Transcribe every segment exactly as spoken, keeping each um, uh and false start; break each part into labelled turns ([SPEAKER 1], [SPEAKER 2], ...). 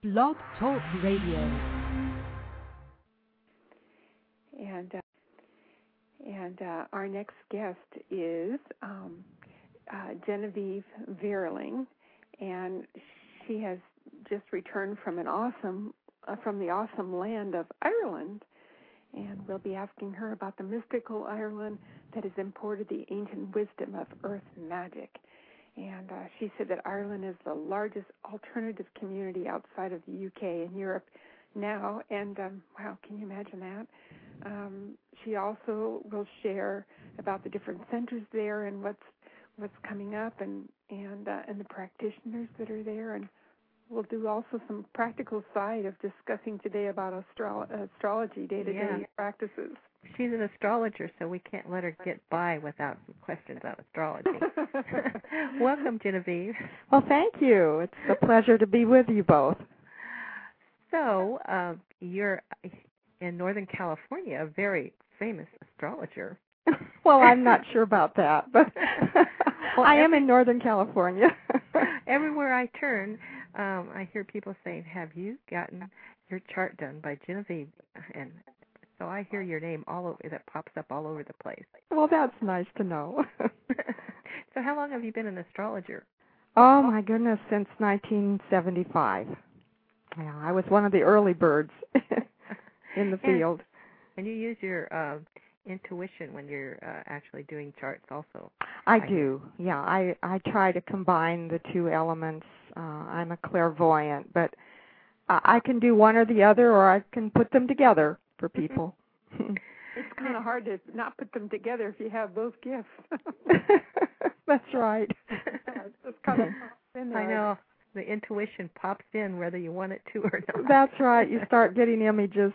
[SPEAKER 1] Blog Talk Radio.
[SPEAKER 2] And uh, and uh, our next guest is um, uh, Genevieve Vierling, and she has just returned from an awesome uh, from the awesome land of Ireland, and we'll be asking her about the mystical Ireland that has imported the ancient wisdom of earth magic. And uh, she said that Ireland is the largest alternative community outside of the U K and Europe now, and um, wow, can you imagine that? Um, she also will share about the different centers there and what's what's coming up, and and uh, and the practitioners that are there, and we'll do also some practical side of discussing today about astro- astrology, day-to-day
[SPEAKER 3] yeah.
[SPEAKER 2] practices.
[SPEAKER 3] She's an astrologer, so we can't let her get by without some questions on astrology. Welcome, Genevieve.
[SPEAKER 4] Well, thank you. It's a pleasure to be with you both.
[SPEAKER 3] So, uh, you're in Northern California, a very famous astrologer.
[SPEAKER 4] Well, I'm not sure about that, but
[SPEAKER 3] well,
[SPEAKER 4] I am
[SPEAKER 3] every,
[SPEAKER 4] in Northern California.
[SPEAKER 3] Everywhere I turn, um, I hear people saying, have you gotten your chart done by Genevieve? And so I hear your name all over, that pops up all over the place.
[SPEAKER 4] Well, that's nice to know.
[SPEAKER 3] So how long have you been an astrologer?
[SPEAKER 4] Oh, my goodness, since nineteen seventy-five. Yeah, I was one of the early birds in the field.
[SPEAKER 3] And, and you use your uh, intuition when you're uh, actually doing charts also.
[SPEAKER 4] I do, yeah. I, I try to combine the two elements. Uh, I'm a clairvoyant, but I can do one or the other, or I can put them together for people.
[SPEAKER 2] It's kind of hard to not put them together if you have both gifts.
[SPEAKER 4] That's right.
[SPEAKER 2] It's kind of in there.
[SPEAKER 3] I know. The intuition pops in whether you want it to or not.
[SPEAKER 4] That's right. You start getting images.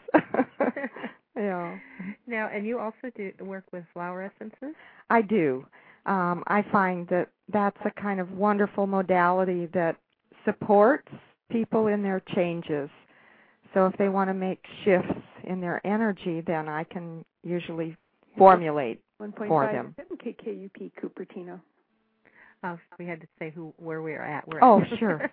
[SPEAKER 4] Yeah.
[SPEAKER 3] Now, and you also do work with flower essences?
[SPEAKER 4] I do. Um, I find that that's a kind of wonderful modality that supports people in their changes. So if they want to make shifts in their energy, then I can usually formulate for them.
[SPEAKER 2] K K U P Cupertino.
[SPEAKER 3] Oh, we had to say who, where we are at. We're
[SPEAKER 4] oh,
[SPEAKER 3] at.
[SPEAKER 4] Sure.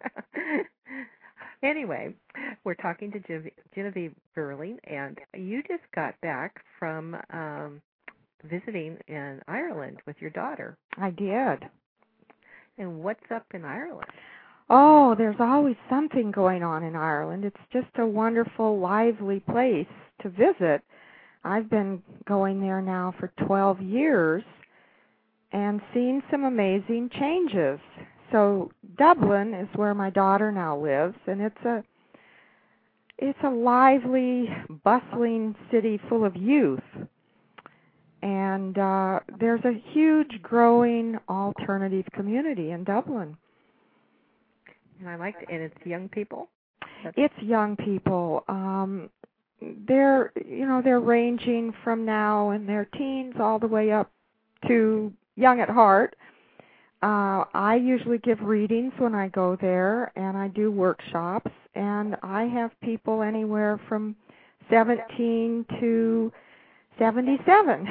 [SPEAKER 3] Anyway, we're talking to Genevieve, Genevieve Vierling, and you just got back from um, visiting in Ireland with your daughter.
[SPEAKER 4] I did.
[SPEAKER 3] And what's up in Ireland?
[SPEAKER 4] Oh, there's always something going on in Ireland. It's just a wonderful, lively place to visit. I've been going there now for twelve years and seen some amazing changes. So Dublin is where my daughter now lives, and it's a it's a lively, bustling city full of youth. And uh, there's a huge, growing alternative community in Dublin.
[SPEAKER 3] And I like it, and it's young people. That's
[SPEAKER 4] it's young people. Um, they're you know they're ranging from now in their teens all the way up to young at heart. Uh, I usually give readings when I go there, and I do workshops, and I have people anywhere from seventeen to seventy-seven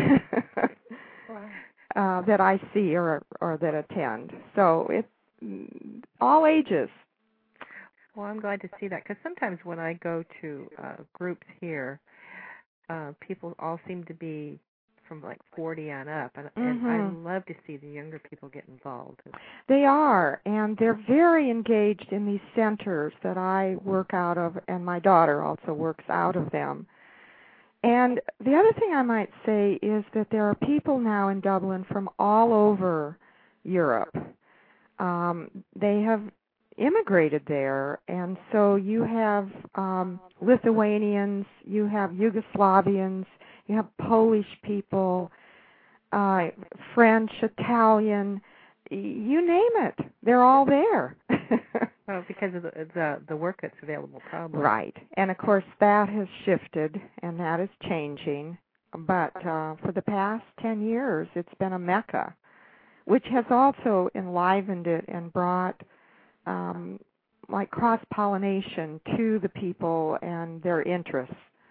[SPEAKER 4] uh, that I see or or that attend. So it's all ages.
[SPEAKER 3] Well, I'm glad to see that, because sometimes when I go to uh, groups here, uh, people all seem to be from like forty on up, and,
[SPEAKER 4] mm-hmm.
[SPEAKER 3] and I love to see the younger people get involved.
[SPEAKER 4] They are, and they're very engaged in these centers that I work out of, and my daughter also works out of them. And the other thing I might say is that there are people now in Dublin from all over Europe. Um, they have immigrated there, and so you have um, Lithuanians, you have Yugoslavians, you have Polish people, uh, French, Italian, you name it. They're all there.
[SPEAKER 3] Well, because of the, the the work that's available, probably.
[SPEAKER 4] Right. And, of course, that has shifted, and that is changing. But uh, for the past ten years, it's been a mecca, which has also enlivened it and brought, um, like, cross-pollination to the people and their interests.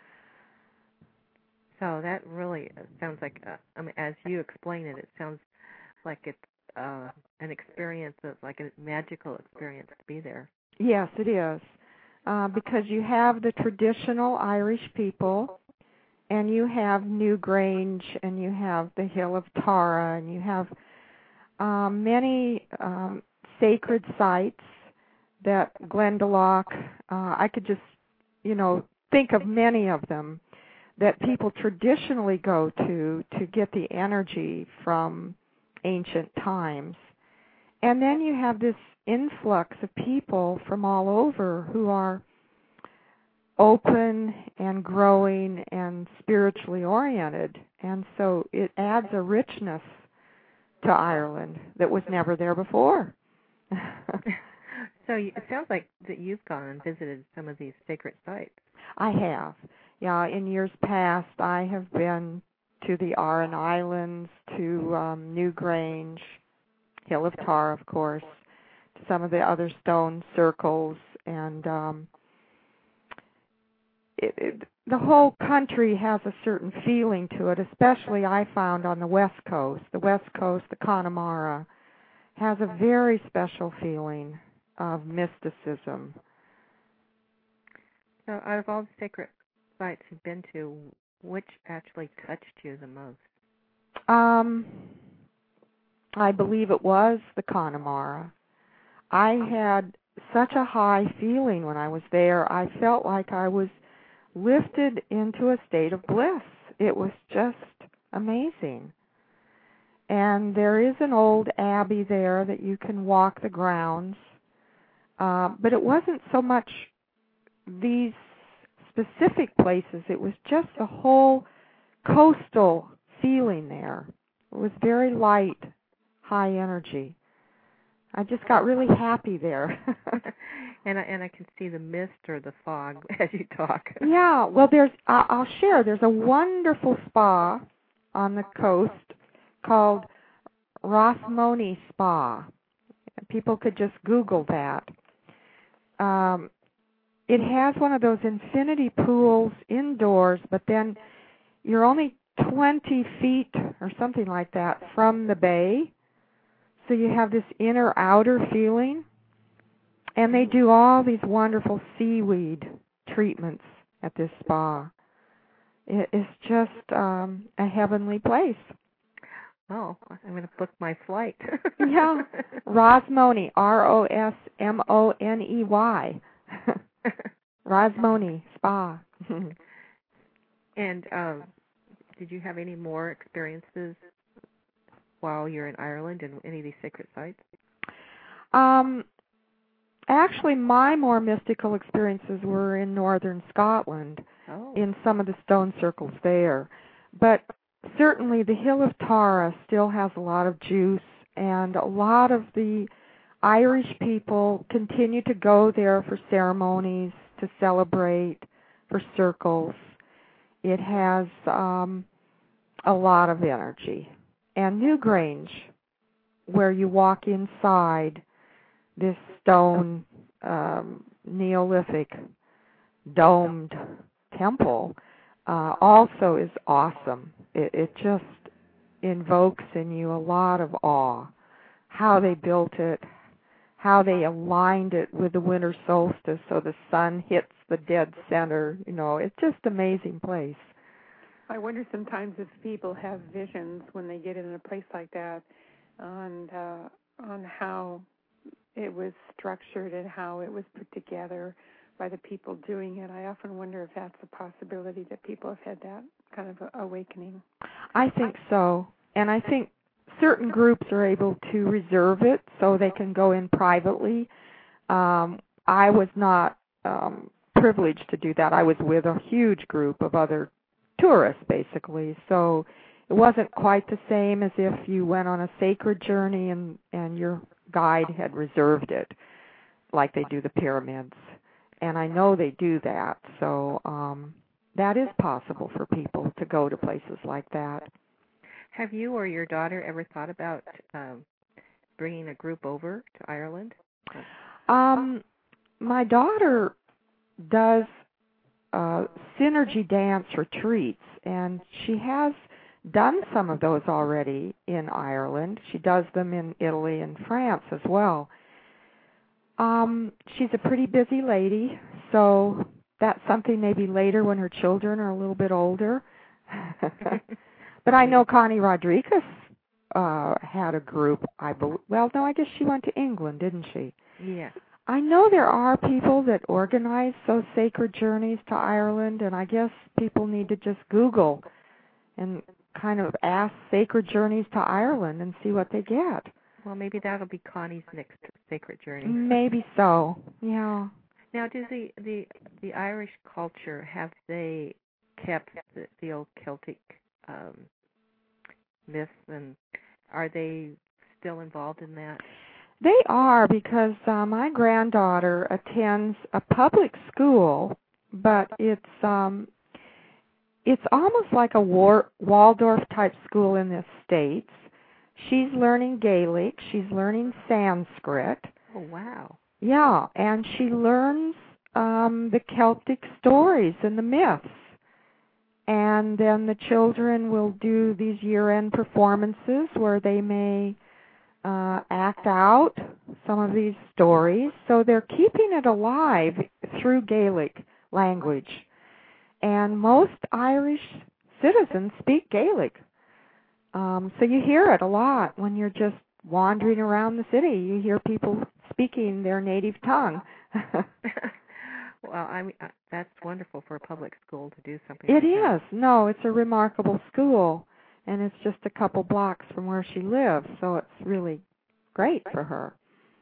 [SPEAKER 3] So that really sounds like, uh, I mean, as you explain it, it sounds like it's uh, an experience, of, like a magical experience to be there.
[SPEAKER 4] Yes, it is. uh, because you have the traditional Irish people, and you have Newgrange, and you have the Hill of Tara, and you have um, many um, sacred sites that Glendalough, uh, I could just, you know, think of many of them that people traditionally go to to get the energy from ancient times. And then you have this influx of people from all over who are open and growing and spiritually oriented. And so it adds a richness to Ireland that was never there before.
[SPEAKER 3] So you, it sounds like that you've gone and visited some of these sacred sites.
[SPEAKER 4] I have. Yeah, in years past, I have been to the Aran Islands, to um, Newgrange, Hill of Tara, of course, to some of the other stone circles, and um, it, it, the whole country has a certain feeling to it, especially I found on the West Coast. The West Coast, the Connemara, has a very special feeling of mysticism.
[SPEAKER 3] So out of all the sacred sites you've been to, which actually touched you the most?
[SPEAKER 4] Um, I believe it was the Connemara. I had such a high feeling when I was there. I felt like I was lifted into a state of bliss. It was just amazing. And there is an old abbey there that you can walk the grounds. Uh, but it wasn't so much these specific places. It was just a whole coastal feeling there. It was very light, high energy. I just got really happy there.
[SPEAKER 3] and I, and I can see the mist or the fog as you talk.
[SPEAKER 4] Yeah, well, there's uh, I'll share. There's a wonderful spa on the coast called Rothmony Spa. People could just Google that. Um, it has one of those infinity pools indoors, but then you're only twenty feet or something like that from the bay. So you have this inner-outer feeling. And they do all these wonderful seaweed treatments at this spa. It is just um, a heavenly place.
[SPEAKER 3] Oh, I'm going to book my flight.
[SPEAKER 4] Yeah. Rosmony, R O S M O N E Y. Rosmony Spa.
[SPEAKER 3] And um, did you have any more experiences while you're in Ireland in any of these sacred sites?
[SPEAKER 4] Um, actually, my more mystical experiences were in northern Scotland,
[SPEAKER 3] oh.
[SPEAKER 4] in some of the stone circles there. But certainly the Hill of Tara still has a lot of juice, and a lot of the Irish people continue to go there for ceremonies, to celebrate, for circles. It has um, a lot of energy. And Newgrange, where you walk inside this stone um, Neolithic domed temple, uh, also is awesome. It, it just invokes in you a lot of awe. How they built it, how they aligned it with the winter solstice so the sun hits the dead center. You know, it's just an amazing place.
[SPEAKER 2] I wonder sometimes if people have visions when they get in a place like that on uh, on how it was structured and how it was put together by the people doing it. I often wonder if that's a possibility that people have had that kind of awakening.
[SPEAKER 4] I think so. And I think certain groups are able to reserve it so they can go in privately. Um, I was not um, privileged to do that. I was with a huge group of other tourists, basically. So it wasn't quite the same as if you went on a sacred journey and, and your guide had reserved it, like they do the pyramids. And I know they do that. So um, that is possible for people to go to places like that.
[SPEAKER 3] Have you or your daughter ever thought about um, bringing a group over to Ireland?
[SPEAKER 4] Um, my daughter does uh, synergy dance retreats, and she has done some of those already in Ireland. She does them in Italy and France as well. Um, she's a pretty busy lady, so that's something maybe later when her children are a little bit older. But I know Connie Rodriguez uh, had a group. I be- well, no, I guess she went to England, didn't she?
[SPEAKER 3] Yeah.
[SPEAKER 4] I know there are people that organize those sacred journeys to Ireland, and I guess people need to just Google and kind of ask sacred journeys to Ireland and see what they get.
[SPEAKER 3] Well, maybe that'll be Connie's next sacred journey.
[SPEAKER 4] Maybe so. Yeah.
[SPEAKER 3] Now, does the the the Irish culture, have they kept the, the old Celtic um, myths, and are they still involved in that?
[SPEAKER 4] They are, because uh, my granddaughter attends a public school, but it's um it's almost like a War- Waldorf type school in the States. She's learning Gaelic, she's learning Sanskrit.
[SPEAKER 3] Oh, wow.
[SPEAKER 4] Yeah, and she learns um the Celtic stories and the myths. And then the children will do these year-end performances where they may uh, act out some of these stories. So they're keeping it alive through Gaelic language. And most Irish citizens speak Gaelic. Um, so you hear it a lot when you're just wandering around the city. You hear people speaking their native tongue.
[SPEAKER 3] Well, I mean, uh, that's wonderful for a public school to do something
[SPEAKER 4] It
[SPEAKER 3] like
[SPEAKER 4] is. No, it's a remarkable school, and it's just a couple blocks from where she lives, so it's really great for her.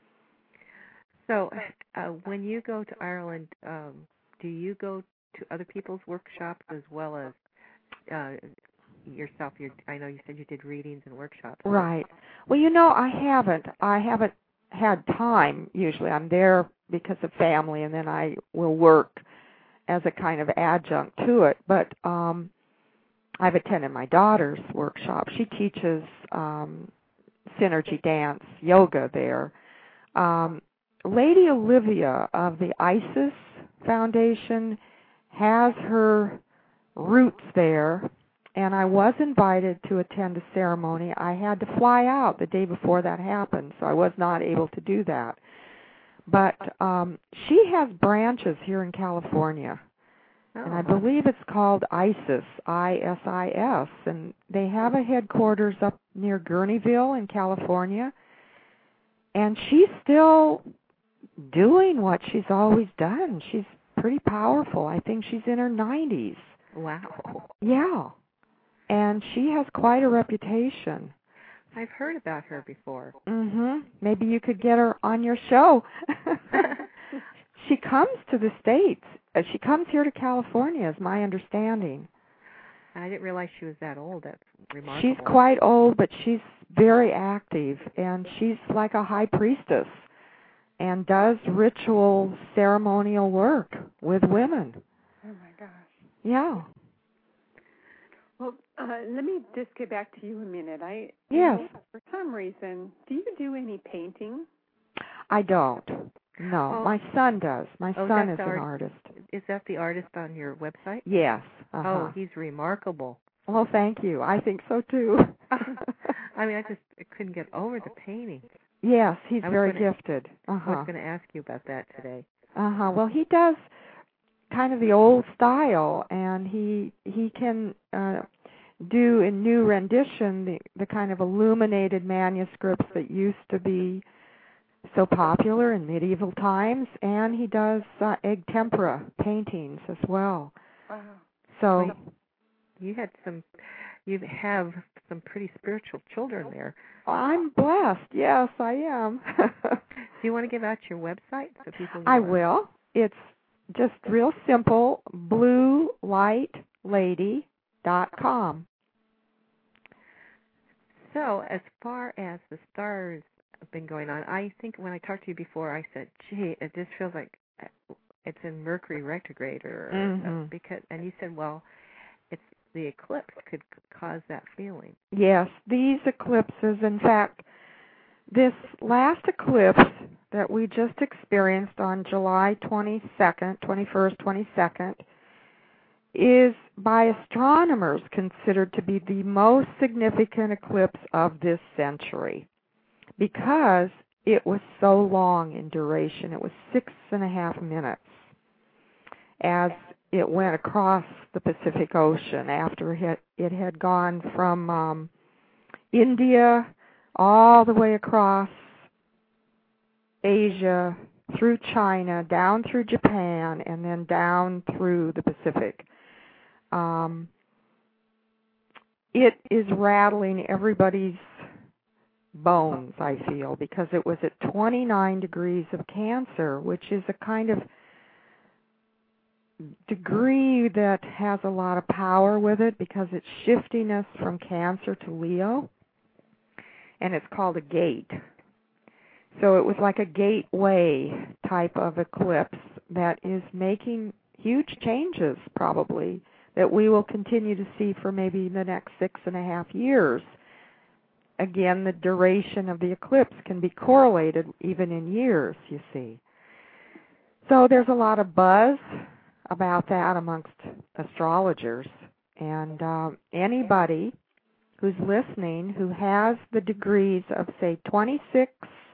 [SPEAKER 3] So, uh, when you go to Ireland, um, do you go to other people's workshops as well as uh, yourself? You're, I know you said you did readings and workshops.
[SPEAKER 4] Right. Well, you know, I haven't. I haven't had time. Usually, I'm there because of family, and then I will work as a kind of adjunct to it. But um, I've attended my daughter's workshop. She teaches um, synergy dance, yoga there. Um, Lady Olivia of the ISIS Foundation has her roots there, and I was invited to attend a ceremony. I had to fly out the day before that happened, so I was not able to do that. But um, she has branches here in California,
[SPEAKER 3] Oh.
[SPEAKER 4] and I believe it's called ISIS, I S I S, and they have a headquarters up near Gurneyville in California, and she's still doing what she's always done. She's pretty powerful. I think she's in her nineties.
[SPEAKER 3] Wow.
[SPEAKER 4] Yeah, and she has quite a reputation.
[SPEAKER 3] I've heard about her before.
[SPEAKER 4] Mhm. Maybe you could get her on your show. She comes to the States. Uh, She comes here to California, is my understanding.
[SPEAKER 3] I didn't realize she was that old. That's remarkable.
[SPEAKER 4] She's quite old, but she's very active, and she's like a high priestess and does ritual ceremonial work with women.
[SPEAKER 2] Oh, my gosh.
[SPEAKER 4] Yeah.
[SPEAKER 2] Well, uh, let me just get back to you a minute. I
[SPEAKER 4] Yes.
[SPEAKER 2] For some reason, do you do any painting?
[SPEAKER 4] I don't. No,
[SPEAKER 3] Oh.
[SPEAKER 4] my son does. My
[SPEAKER 3] Oh,
[SPEAKER 4] son
[SPEAKER 3] that's
[SPEAKER 4] is an
[SPEAKER 3] art-
[SPEAKER 4] artist.
[SPEAKER 3] Is that the artist on your website?
[SPEAKER 4] Yes. Uh-huh.
[SPEAKER 3] Oh, he's remarkable.
[SPEAKER 4] Well, thank you. I think so too.
[SPEAKER 3] I mean, I just couldn't get over the paintings.
[SPEAKER 4] Yes, he's
[SPEAKER 3] I was
[SPEAKER 4] very
[SPEAKER 3] gonna-
[SPEAKER 4] gifted.
[SPEAKER 3] I was
[SPEAKER 4] Uh-huh.
[SPEAKER 3] going to ask you about that today.
[SPEAKER 4] Uh-huh. Well, he does kind of the old style, and he he can uh do in new rendition the the kind of illuminated manuscripts that used to be so popular in medieval times, and he does uh, egg tempera paintings as well.
[SPEAKER 2] Wow.
[SPEAKER 4] So
[SPEAKER 3] Well, you had some, you have some pretty spiritual children there.
[SPEAKER 4] I'm blessed. Yes, I am.
[SPEAKER 3] Do you want to give out your website so people?
[SPEAKER 4] I
[SPEAKER 3] know?
[SPEAKER 4] will. It's just real simple, blue light lady dot com.
[SPEAKER 3] So, as far as the stars have been going on, I think when I talked to you before, I said, "Gee, it just feels like it's in Mercury retrograde," or
[SPEAKER 4] Mhm.
[SPEAKER 3] because, and you said, "Well, it's the eclipse could cause that feeling."
[SPEAKER 4] Yes, these eclipses, in fact, this last eclipse that we just experienced on July twenty-second, twenty-first, twenty-second, is by astronomers considered to be the most significant eclipse of this century because it was so long in duration. It was six and a half minutes. as it went across the Pacific Ocean after it, it had gone from um, India all the way across Asia, through China, down through Japan, and then down through the Pacific. Um, it is rattling everybody's bones, I feel, because it was at twenty-nine degrees of Cancer, which is a kind of degree that has a lot of power with it because it's shifting us from Cancer to Leo, and it's called a gate. So it was like a gateway type of eclipse that is making huge changes, probably, that we will continue to see for maybe the next six and a half years. Again, the duration of the eclipse can be correlated even in years, you see. So there's a lot of buzz about that amongst astrologers. And uh, anybody who's listening who has the degrees of, say, twenty-six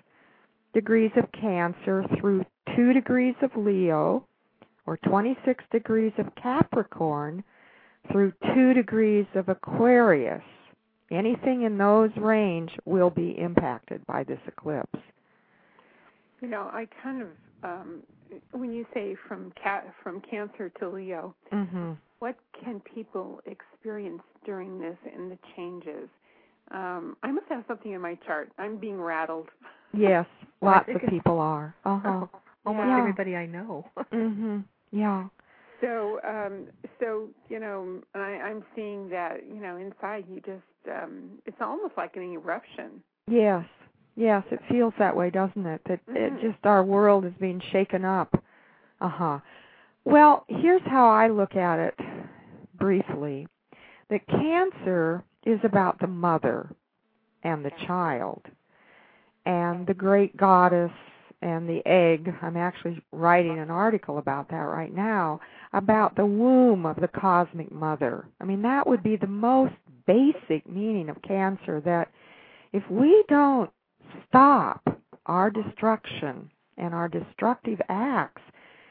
[SPEAKER 4] degrees of Cancer through two degrees of Leo, or twenty-six degrees of Capricorn through two degrees of Aquarius, anything in those range will be impacted by this eclipse.
[SPEAKER 2] You know, I kind of, um, when you say from ca- from Cancer to Leo,
[SPEAKER 4] mm-hmm.
[SPEAKER 2] what can people experience during this and the changes? Um, I must have something in my chart. I'm being rattled.
[SPEAKER 4] Yes, lots of people are. Uh-huh.
[SPEAKER 3] Almost
[SPEAKER 2] yeah.
[SPEAKER 3] everybody I know.
[SPEAKER 4] mhm. Yeah.
[SPEAKER 2] So, um, so you know, I, I'm seeing that, you know, inside you just, um, it's almost like an eruption.
[SPEAKER 4] Yes. Yes, it feels that way, doesn't it? That
[SPEAKER 2] mm-hmm.
[SPEAKER 4] it just our world is being shaken up. Uh-huh. Well, here's how I look at it briefly. That Cancer is about the mother and the child and the great goddess and the egg. I'm actually writing an article about that right now, about the womb of the cosmic mother. I mean, that would be the most basic meaning of Cancer, that if we don't stop our destruction and our destructive acts,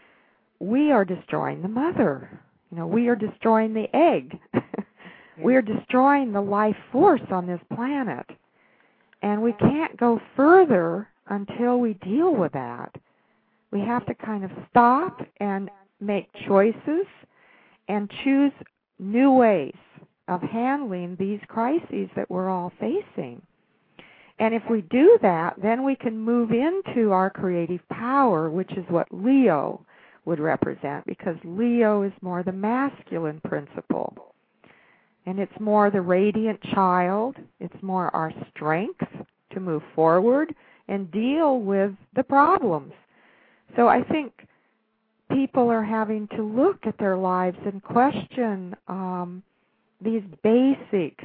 [SPEAKER 4] we are destroying the mother. You know, we are destroying the egg. We are destroying the life force on this planet. And we can't go further until we deal with that. We have to kind of stop and make choices and choose new ways of handling these crises that we're all facing. And if we do that, then we can move into our creative power, which is what Leo would represent, because Leo is more the masculine principle. And it's more the radiant child. It's more our strength to move forward and deal with the problems. So I think people are having to look at their lives and question um, these basic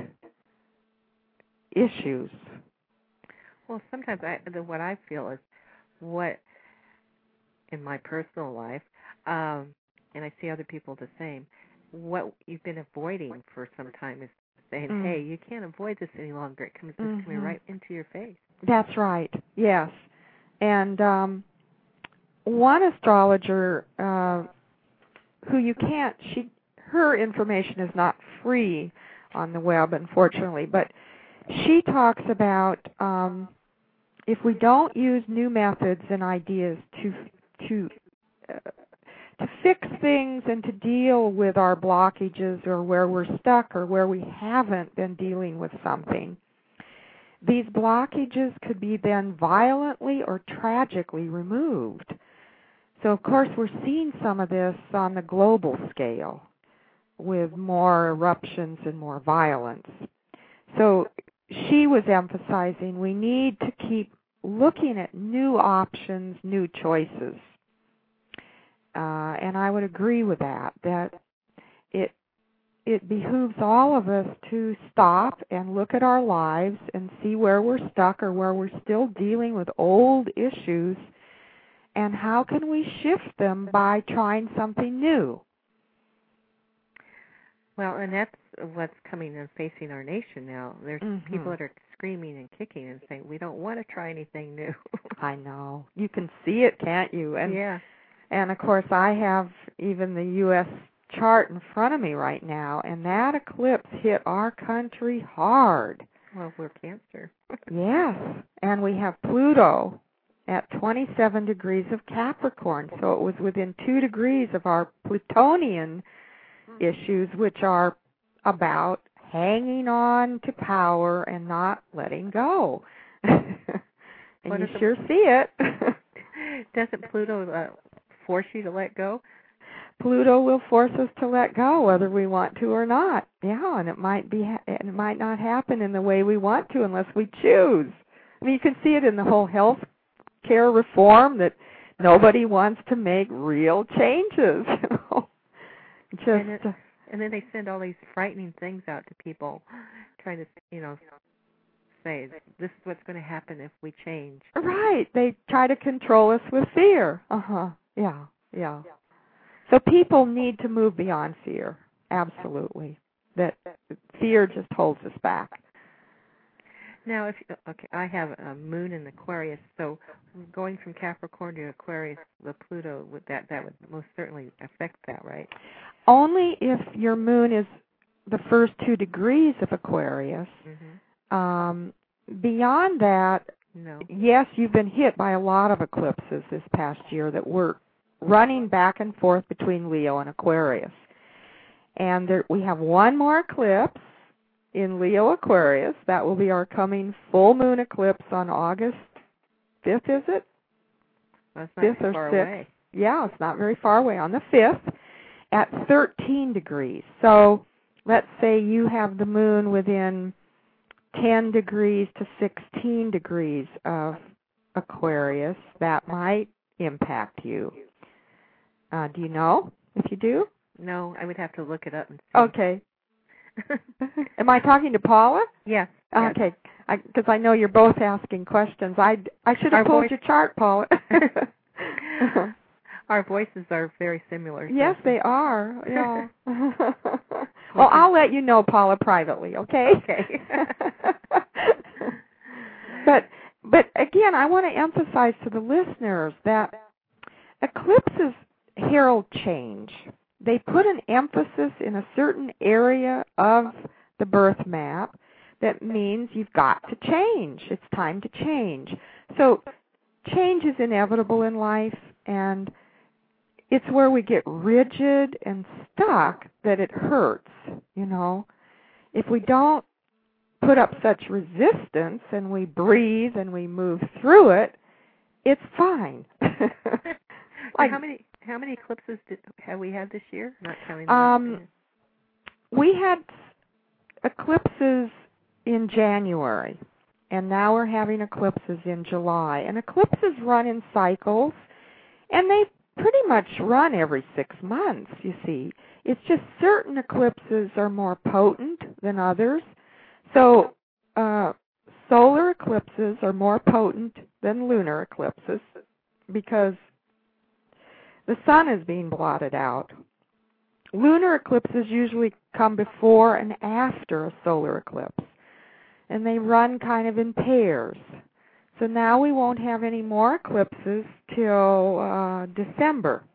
[SPEAKER 4] issues.
[SPEAKER 3] Well, sometimes I, the, what I feel is what, in my personal life, um, and I see other people the same, what you've been avoiding for some time is saying, mm. hey, you can't avoid this any longer. It comes mm-hmm. coming right into your face.
[SPEAKER 4] That's right, yes. And um, one astrologer uh, who you can't, she, her information is not free on the web, unfortunately, but she talks about um, if we don't use new methods and ideas to to uh, to fix things and to deal with our blockages or where we're stuck or where we haven't been dealing with something, these blockages could be then violently or tragically removed. So, of course, we're seeing some of this on the global scale with more eruptions and more violence. So she was emphasizing we need to keep looking at new options, new choices. Uh, and I would agree with that, that it it behooves all of us to stop and look at our lives and see where we're stuck or where we're still dealing with old issues, and how can we shift them by trying something new.
[SPEAKER 3] Well, and that's what's coming and facing our nation now. There's
[SPEAKER 4] mm-hmm.
[SPEAKER 3] people that are screaming and kicking and saying, we don't want to try anything new.
[SPEAKER 4] I know. You can see it, can't you? And
[SPEAKER 3] yeah.
[SPEAKER 4] And, of course, I have even the U S chart in front of me right now, and that eclipse hit our country hard.
[SPEAKER 3] Well, we're Cancer.
[SPEAKER 4] Yes, and we have Pluto at twenty-seven degrees of Capricorn, so it was within two degrees of our Plutonian issues, which are about hanging on to power and not letting go. And
[SPEAKER 3] what
[SPEAKER 4] you
[SPEAKER 3] the,
[SPEAKER 4] sure see it.
[SPEAKER 3] Doesn't Pluto uh, force you to let go?
[SPEAKER 4] Pluto will force us to let go whether we want to or not. Yeah, and it might be it might not happen in the way we want to unless we choose. I mean, you can see it in the whole health care reform that nobody wants to make real changes. You know, just
[SPEAKER 3] and, it, and then they send all these frightening things out to people, trying to you know say this is what's going to happen if we change.
[SPEAKER 4] Right. They try to control us with fear. Uh huh. Yeah. Yeah. So people need to move beyond fear. Absolutely. That fear just holds us back.
[SPEAKER 3] Now, if okay, I have a moon in Aquarius, so going from Capricorn to Aquarius, the Pluto would that that would most certainly affect that, right?
[SPEAKER 4] Only if your moon is the first two degrees of Aquarius. Mm-hmm. Um, beyond that,
[SPEAKER 3] no.
[SPEAKER 4] Yes, you've been hit by a lot of eclipses this past year that were running back and forth between Leo and Aquarius. And there, we have one more eclipse in Leo Aquarius. That will be our coming full moon eclipse on August fifth, is it?
[SPEAKER 3] Well, it's not
[SPEAKER 4] fifth or
[SPEAKER 3] far
[SPEAKER 4] sixth.
[SPEAKER 3] Away.
[SPEAKER 4] Yeah, it's not very far away. On the fifth at thirteen degrees. So let's say you have the moon within ten degrees to sixteen degrees of Aquarius. That might impact you. Uh, do you know if you do?
[SPEAKER 3] No, I would have to look it up and see.
[SPEAKER 4] Okay. Am I talking to Paula?
[SPEAKER 3] Yes.
[SPEAKER 4] Okay, because I, I know you're both asking questions. I, I should have
[SPEAKER 3] Our
[SPEAKER 4] pulled
[SPEAKER 3] voice...
[SPEAKER 4] your chart, Paula.
[SPEAKER 3] Our voices are very similar. So.
[SPEAKER 4] Yes, they are. Yeah. Well, I'll let you know, Paula, privately. Okay.
[SPEAKER 3] Okay.
[SPEAKER 4] but but again, I want to emphasize to the listeners that eclipses herald change. They put an emphasis in a certain area of the birth map that means you've got to change. It's time to change. So change is inevitable in life, and it's where we get rigid and stuck that it hurts, you know. If we don't put up such resistance and we breathe and we move through it, it's fine.
[SPEAKER 3] Like, how many how many eclipses did, have we had this year? Not counting the
[SPEAKER 4] um, we had eclipses in January, and now we're having eclipses in July. And eclipses run in cycles, and they pretty much run every six months, you see. It's just certain eclipses are more potent than others. So uh, solar eclipses are more potent than lunar eclipses because the sun is being blotted out. Lunar eclipses usually come before and after a solar eclipse, and they run kind of in pairs. So now we won't have any more eclipses till uh, December.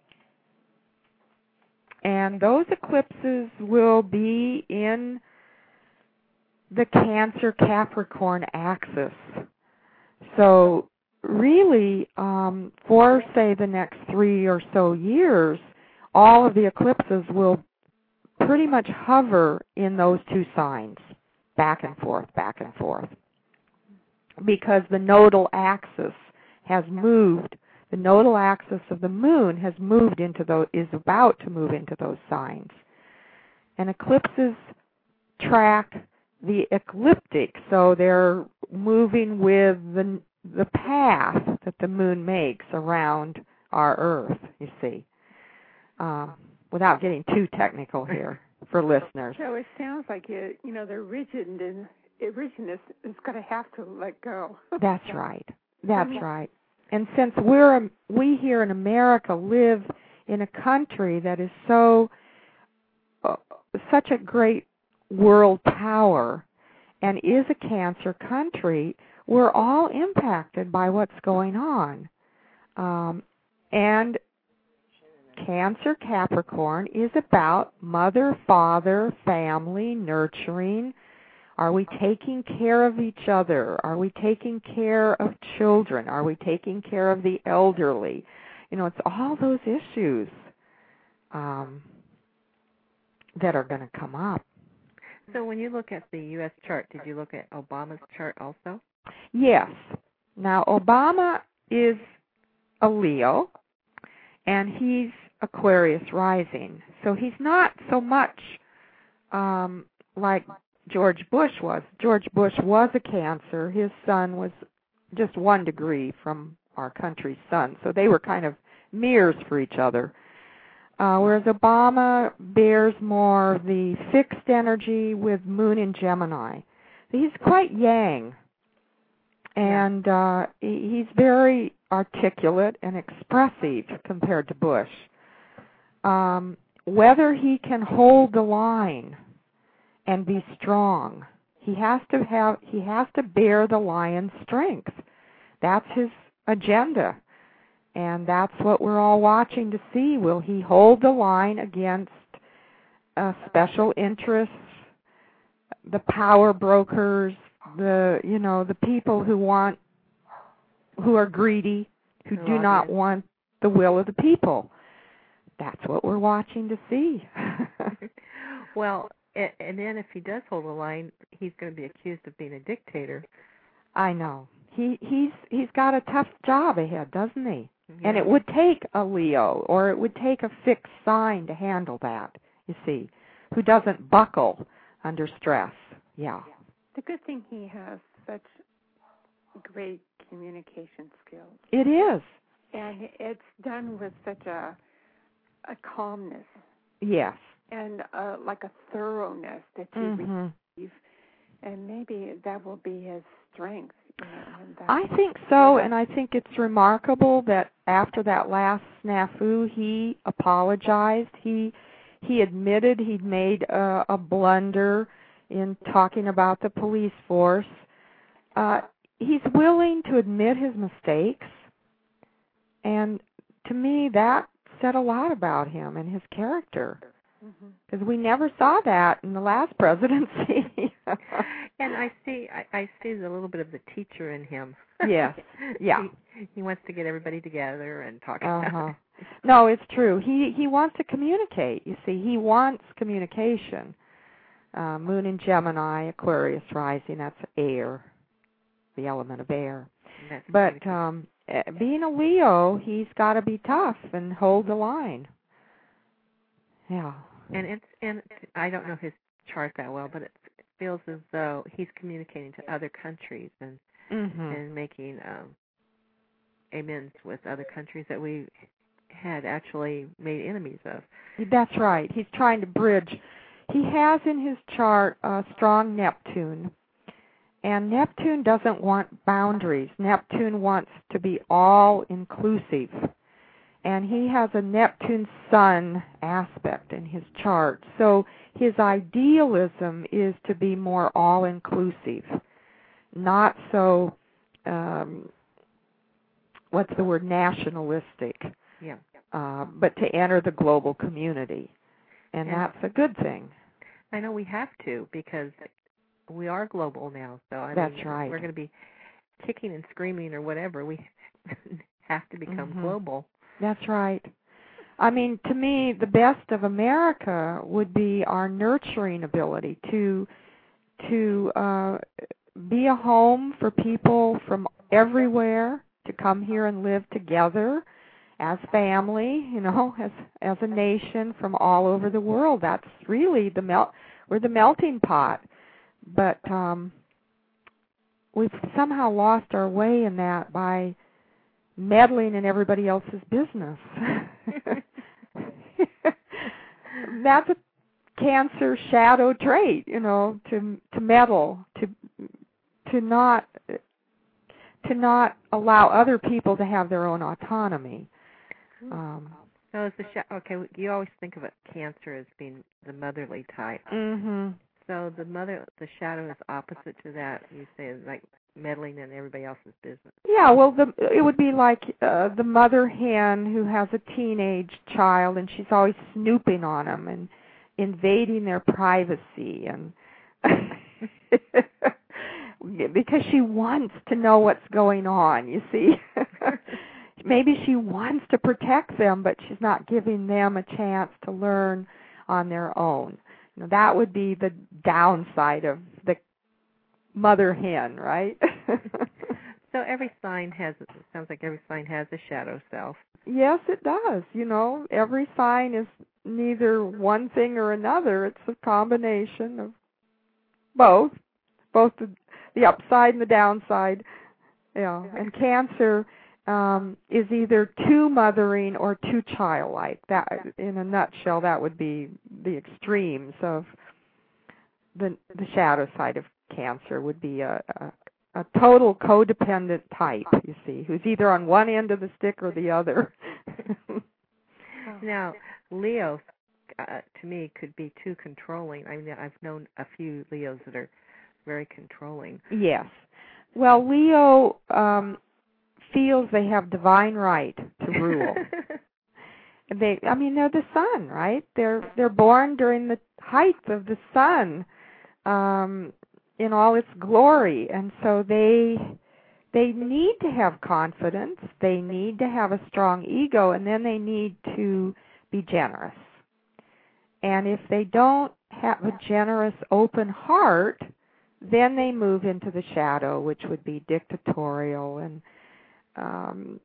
[SPEAKER 4] And those eclipses will be in the Cancer-Capricorn axis. So really, um, for, say, the next three or so years, all of the eclipses will pretty much hover in those two signs, back and forth, back and forth, because the nodal axis has moved. The nodal axis of the moon has moved into those, is about to move into those signs. And eclipses track the ecliptic, so they're moving with the the path that the moon makes around our Earth, you see, um, without getting too technical here for listeners.
[SPEAKER 2] So it sounds like, it, you know, the rigid and rigidness is going to have to let go.
[SPEAKER 4] That's right. That's right. And since we're we here in America live in a country that is so uh, such a great world power and is a cancer country, we're all impacted by what's going on. Um, and Cancer Capricorn is about mother, father, family, nurturing. Are we taking care of each other? Are we taking care of children? Are we taking care of the elderly? You know, it's all those issues um, that are going to come up.
[SPEAKER 3] So when you look at the U S chart, did you look at Obama's chart also?
[SPEAKER 4] Yes. Now, Obama is a Leo, and he's Aquarius rising. So he's not so much um, like George Bush was. George Bush was a Cancer. His sun was just one degree from our country's sun. So they were kind of mirrors for each other. Uh, whereas Obama bears more the fixed energy with Moon in Gemini. He's quite yang, and uh, he's very articulate and expressive compared to Bush. Um, whether he can hold the line and be strong, he has to have he has to bear the lion's strength. That's his agenda. And that's what we're all watching to see. Will he hold the line against uh, special interests, the power brokers, the you know the people who want, who are greedy, who do
[SPEAKER 3] Love
[SPEAKER 4] not
[SPEAKER 3] it.
[SPEAKER 4] want the will of the people? That's what we're watching to see.
[SPEAKER 3] Well, and, and then if he does hold the line, he's going to be accused of being a dictator.
[SPEAKER 4] I know. He he's he's got a tough job ahead, doesn't he?
[SPEAKER 3] Yeah.
[SPEAKER 4] And it would take a Leo, or it would take a fixed sign to handle that, you see, who doesn't buckle under stress. Yeah.
[SPEAKER 2] The good thing he has such great communication skills.
[SPEAKER 4] It is.
[SPEAKER 2] And it's done with such a a calmness.
[SPEAKER 4] Yes.
[SPEAKER 2] And uh, like a thoroughness that you
[SPEAKER 4] Mm-hmm.
[SPEAKER 2] receive. And maybe that will be his strength. You know, and that
[SPEAKER 4] I think so, and I think it's remarkable that after that last snafu, he apologized. He he admitted he'd made a, a blunder in talking about the police force. Uh, he's willing to admit his mistakes, and to me, that said a lot about him and his character. Because we never saw that in the last presidency.
[SPEAKER 3] And I see, I, I see a little bit of the teacher in him.
[SPEAKER 4] Yes, yeah.
[SPEAKER 3] He, he wants to get everybody together and talk.
[SPEAKER 4] Uh-huh. No, it's true. He he wants to communicate. You see, he wants communication. Uh, Moon in Gemini, Aquarius rising. That's air, the element of air.
[SPEAKER 3] That's
[SPEAKER 4] But um, being a Leo, he's got to be tough and hold the line. Yeah.
[SPEAKER 3] And it's and I don't know his chart that well, but it feels as though he's communicating to other countries and
[SPEAKER 4] Mm-hmm.
[SPEAKER 3] and making um, amends with other countries that we had actually made enemies of.
[SPEAKER 4] That's right. He's trying to bridge. He has in his chart a strong Neptune, and Neptune doesn't want boundaries. Neptune wants to be all-inclusive, and he has a Neptune Sun aspect in his chart. So his idealism is to be more all-inclusive, not so, um, what's the word, nationalistic,
[SPEAKER 3] Yeah.
[SPEAKER 4] uh, but to enter the global community. And
[SPEAKER 3] Yeah.
[SPEAKER 4] that's a good thing.
[SPEAKER 3] I know we have to because we are global now. So I
[SPEAKER 4] That's
[SPEAKER 3] mean,
[SPEAKER 4] right.
[SPEAKER 3] we're going to be kicking and screaming or whatever. We have to become
[SPEAKER 4] Mm-hmm.
[SPEAKER 3] global.
[SPEAKER 4] That's right. I mean, to me, the best of America would be our nurturing ability to to uh, be a home for people from everywhere to come here and live together as family, you know, as as a nation from all over the world. That's really the melt. We're the melting pot, but um, we've somehow lost our way in that by meddling in everybody else's business. That's a Cancer shadow trait, you know, to to meddle, to to not to not allow other people to have their own autonomy. Um,
[SPEAKER 3] So it's the sh- okay. You always think of it, Cancer as being the motherly type.
[SPEAKER 4] mhm.
[SPEAKER 3] So the mother, the shadow is opposite to that. You say like meddling in everybody else's business.
[SPEAKER 4] Yeah, well, the it would be like uh, the mother hen who has a teenage child, and she's always snooping on them and invading their privacy, and because she wants to know what's going on, you see. Maybe she wants to protect them, but she's not giving them a chance to learn on their own. You know, that would be the downside of the mother hen, right?
[SPEAKER 3] So every sign has, it sounds like every sign has a shadow self.
[SPEAKER 4] Yes, it does. You know, every sign is neither one thing or another. It's a combination of both, both the, the upside and the downside. Yeah, and Cancer um, is either too mothering or too childlike. That, in a nutshell, that would be the extremes of the the shadow side of Cancer. Would be a, a a total codependent type, you see, who's either on one end of the stick or the other.
[SPEAKER 3] Now, Leo, uh, to me, could be too controlling. I mean, I've known a few Leos that are very controlling.
[SPEAKER 4] Yes. Well, Leo um, feels they have divine right to rule. They, I mean, they're the sun, right? They're they're born during the height of the sun, um, in all its glory, and so they they need to have confidence. They need to have a strong ego, and then they need to be generous. And if they don't have a generous, open heart, then they move into the shadow, which would be dictatorial and um,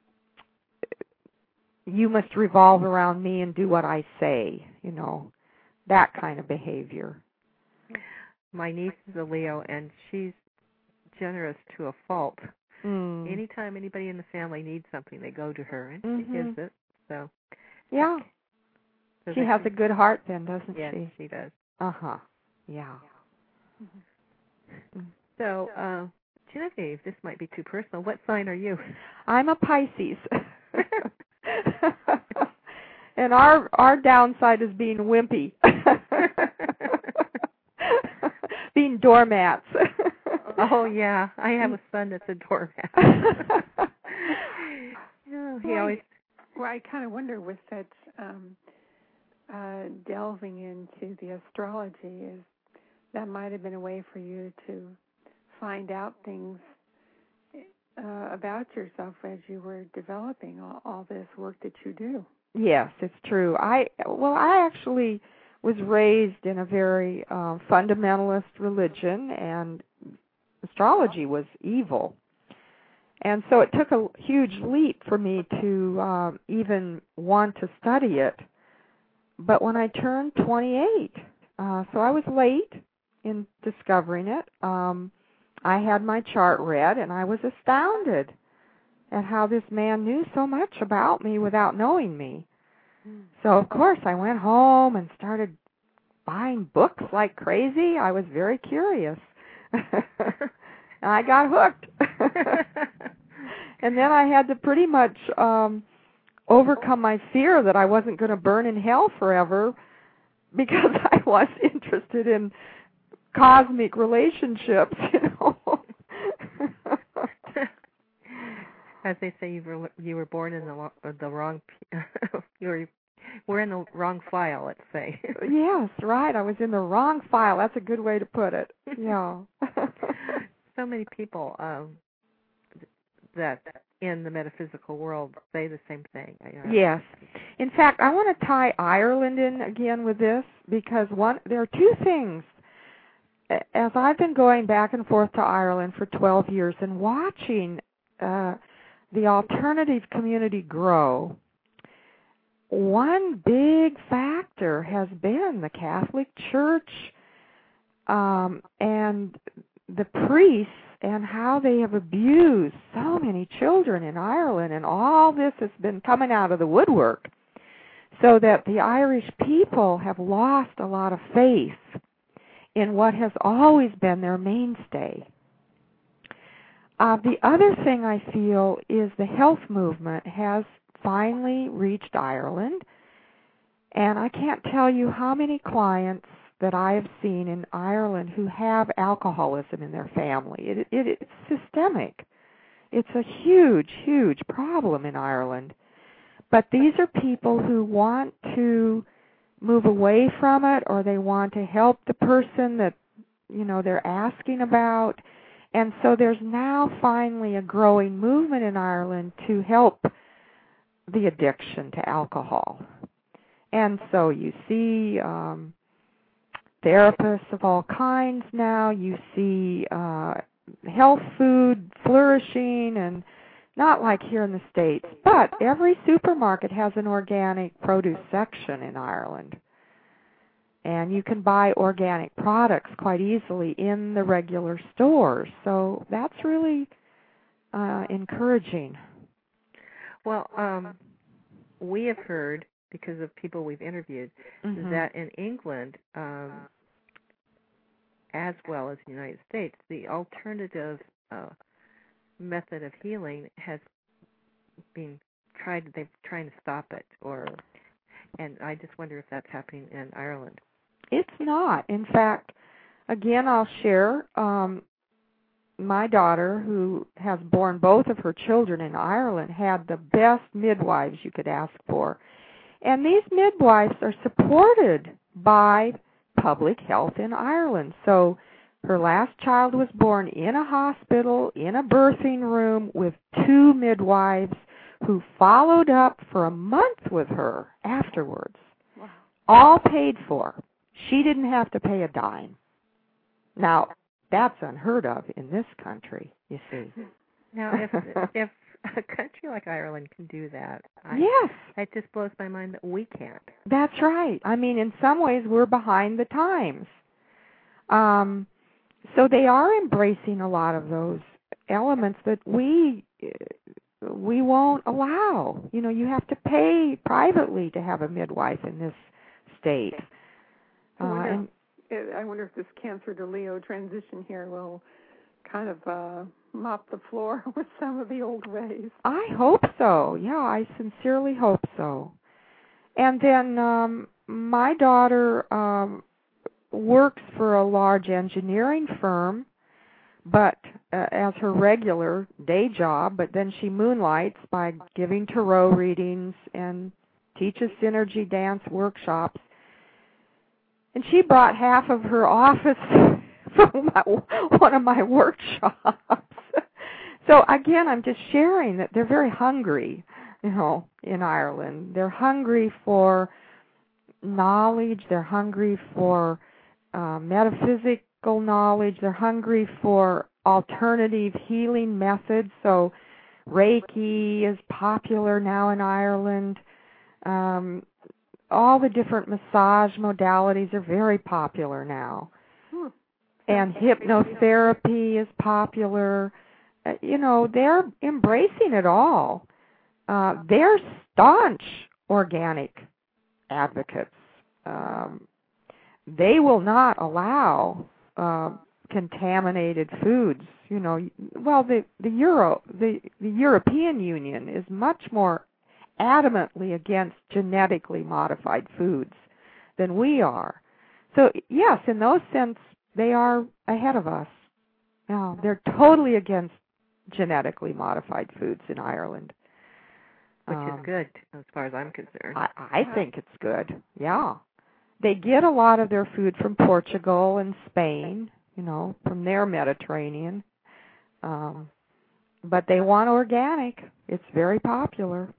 [SPEAKER 4] you must revolve around me and do what I say, you know, that kind of behavior.
[SPEAKER 3] My niece is a Leo, and she's generous to a fault.
[SPEAKER 4] Mm.
[SPEAKER 3] Anytime anybody in the family needs something, they go to her, and
[SPEAKER 4] mm-hmm.
[SPEAKER 3] she gives it. So,
[SPEAKER 4] yeah.
[SPEAKER 3] So
[SPEAKER 4] she has a good heart then, doesn't
[SPEAKER 3] yes,
[SPEAKER 4] she?
[SPEAKER 3] Yes, she does.
[SPEAKER 4] Uh-huh. Yeah.
[SPEAKER 3] Mm-hmm. So, uh, Genevieve, this might be too personal. What sign are you?
[SPEAKER 4] I'm a Pisces. And our our downside is being wimpy. Being doormats.
[SPEAKER 3] Oh, yeah. I have a son that's a doormat. Oh, he
[SPEAKER 2] well,
[SPEAKER 3] always...
[SPEAKER 2] I, well, I kind of wonder with such um, uh, delving into the astrology, is that might have been a way for you to find out things uh, about yourself as you were developing all, all this work that you do.
[SPEAKER 4] Yes, it's true. I well, I actually was raised in a very uh, fundamentalist religion, and astrology was evil. And so it took a huge leap for me to um, even want to study it. But when I turned twenty-eight, uh, so I was late in discovering it, um, I had my chart read, and I was astounded at how this man knew so much about me without knowing me. Mm. So, of course, I went home and started buying books like crazy. I was very curious. I got hooked. And then I had to pretty much um, overcome my fear that I wasn't going to burn in hell forever, because I was interested in cosmic relationships, you know.
[SPEAKER 3] As they say, you were you were born in the the wrong you were we're in the wrong file, let's say.
[SPEAKER 4] Yes, right. I was in the wrong file. That's a good way to put it. Yeah.
[SPEAKER 3] So many people um, that in the metaphysical world say the same thing.
[SPEAKER 4] Yes. In fact, I want to tie Ireland in again with this, because one there are two things. As I've been going back and forth to Ireland for twelve years and watching uh, the alternative community grow, one big factor has been the Catholic Church um, and the priests, and how they have abused so many children in Ireland, and all this has been coming out of the woodwork, so that the Irish people have lost a lot of faith in what has always been their mainstay. Uh, the other thing I feel is the health movement has finally reached Ireland, and I can't tell you how many clients that I have seen in Ireland who have alcoholism in their family. It, it, it's systemic. It's a huge, huge problem in Ireland. But these are people who want to move away from it, or they want to help the person that, you know, they're asking about. And so there's now finally a growing movement in Ireland to help the addiction to alcohol. And so you see um, therapists of all kinds now. You see uh, health food flourishing, and not like here in the States, but every supermarket has an organic produce section in Ireland. And you can buy organic products quite easily in the regular stores. So that's really uh, encouraging.
[SPEAKER 3] Well, um, we have heard, because of people we've interviewed, mm-hmm. that in England, um, as well as the United States, the alternative uh, method of healing has been tried. They're trying to stop it, or, and I just wonder if that's happening in Ireland.
[SPEAKER 4] It's not. In fact, again, I'll share. Um, my daughter, who has born both of her children in Ireland, had the best midwives you could ask for. And these midwives are supported by public health in Ireland. So her last child was born in a hospital, in a birthing room, with two midwives who followed up for a month with her afterwards. Wow. All paid for. She didn't have to pay a dime. Now, that's unheard of in this country, you see.
[SPEAKER 3] Now, if if a country like Ireland can do that, I,
[SPEAKER 4] yes,
[SPEAKER 3] it just blows my mind that we can't.
[SPEAKER 4] That's right. I mean, in some ways, we're behind the times. Um, so they are embracing a lot of those elements that we we won't allow. You know, you have to pay privately to have a midwife in this state.
[SPEAKER 2] I wonder, uh, and, I wonder if this Cancer to Leo transition here will kind of uh, mop the floor with some of the old ways.
[SPEAKER 4] I hope so. Yeah, I sincerely hope so. And then um, my daughter um, works for a large engineering firm, but uh, as her regular day job, but then she moonlights by giving tarot readings and teaches synergy dance workshops. And she brought half of her office from my, one of my workshops. So again, I'm just sharing that they're very hungry, you know, in Ireland. They're hungry for knowledge. They're hungry for uh, metaphysical knowledge. They're hungry for alternative healing methods. So Reiki is popular now in Ireland. Um, all the different massage modalities are very popular now. Hmm. And hypnotherapy is popular. Uh, you know, they're embracing it all. Uh, they're staunch organic advocates. Um, they will not allow uh, contaminated foods. You know, well, the the Euro, the the European Union is much more adamantly against genetically modified foods than we are. So yes, in those sense, they are ahead of us. No, they're totally against genetically modified foods in Ireland.
[SPEAKER 3] Which
[SPEAKER 4] um,
[SPEAKER 3] is good, as far as I'm concerned.
[SPEAKER 4] I, I think it's good, yeah. They get a lot of their food from Portugal and Spain, you know, from their Mediterranean. Um, but they want organic. It's very popular.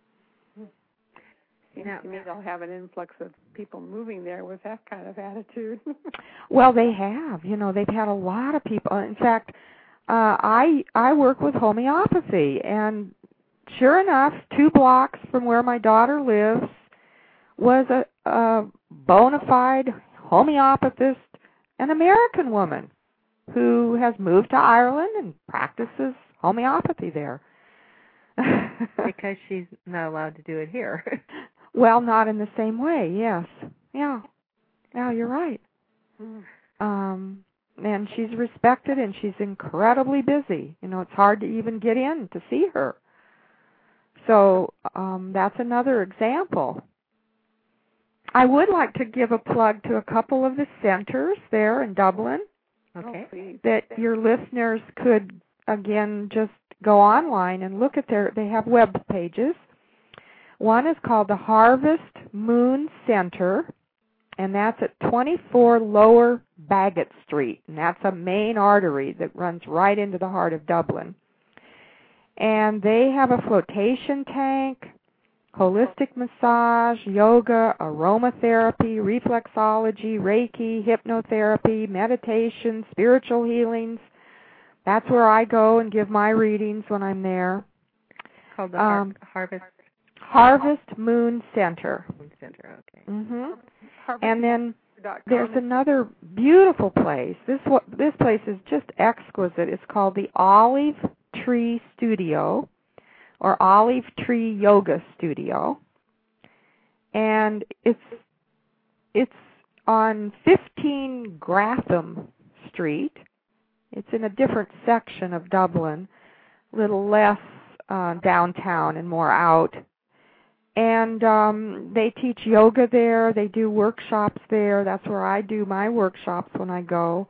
[SPEAKER 2] Seems to me they'll have an influx of people moving there with that kind of attitude.
[SPEAKER 4] Well, they have. You know, they've had a lot of people. In fact, uh, I I work with homeopathy, and sure enough, two blocks from where my daughter lives was a, a bona fide homeopathist, an American woman who has moved to Ireland and practices homeopathy there.
[SPEAKER 3] Because she's not allowed to do it here.
[SPEAKER 4] Well, not in the same way, yes. Yeah. Yeah, you're right. Mm. Um, and she's respected, and she's incredibly busy. You know, it's hard to even get in to see her. So um, that's another example. I would like to give a plug to a couple of the centers there in Dublin.
[SPEAKER 3] Okay.
[SPEAKER 2] Oh,
[SPEAKER 4] that your listeners could, again, just go online and look at their, they have web pages. One is called the Harvest Moon Center, and that's at twenty-four Lower Bagot Street, and that's a main artery that runs right into the heart of Dublin. And they have a flotation tank, holistic massage, yoga, aromatherapy, reflexology, Reiki, hypnotherapy, meditation, spiritual healings. That's where I go and give my readings when I'm there.
[SPEAKER 3] Called the Har-
[SPEAKER 4] Um,
[SPEAKER 3] Harvest
[SPEAKER 4] Harvest Moon Center.
[SPEAKER 3] Moon Center. Okay.
[SPEAKER 4] Mhm.
[SPEAKER 2] Harvest
[SPEAKER 4] And then
[SPEAKER 2] dot com.
[SPEAKER 4] there's another beautiful place. This wa- this place is just exquisite. It's called the Olive Tree Studio, or Olive Tree Yoga Studio, and it's it's on fifteen Gratham Street. It's in a different section of Dublin, a little less uh, downtown and more out. And um, they teach yoga there. They do workshops there. That's where I do my workshops when I go.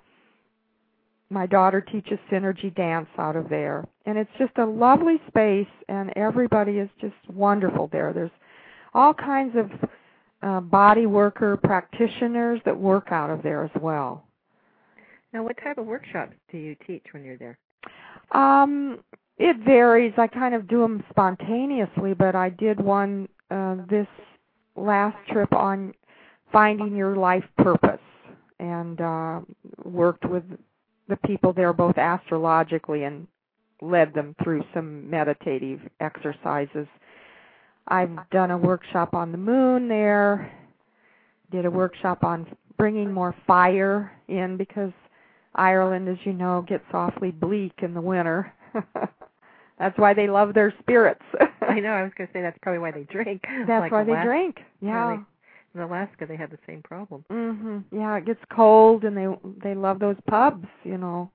[SPEAKER 4] My daughter teaches synergy dance out of there. And it's just a lovely space, and everybody is just wonderful there. There's all kinds of uh, body worker practitioners that work out of there as well.
[SPEAKER 3] Now, what type of workshops do you teach when you're there?
[SPEAKER 4] Um, it varies. I kind of do them spontaneously, but I did one uh, this last trip on finding your life purpose, and uh, worked with the people there both astrologically and led them through some meditative exercises. I've done a workshop on the moon there, did a workshop on bringing more fire in, because Ireland, as you know, gets awfully bleak in the winter. That's why they love their spirits.
[SPEAKER 3] I know, I was going to say that's probably why they drink.
[SPEAKER 4] That's
[SPEAKER 3] like
[SPEAKER 4] why
[SPEAKER 3] Alaska,
[SPEAKER 4] they drink, yeah.
[SPEAKER 3] They, in Alaska, they have the same problem.
[SPEAKER 4] Mhm. Yeah, it gets cold, and they they love those pubs, you know.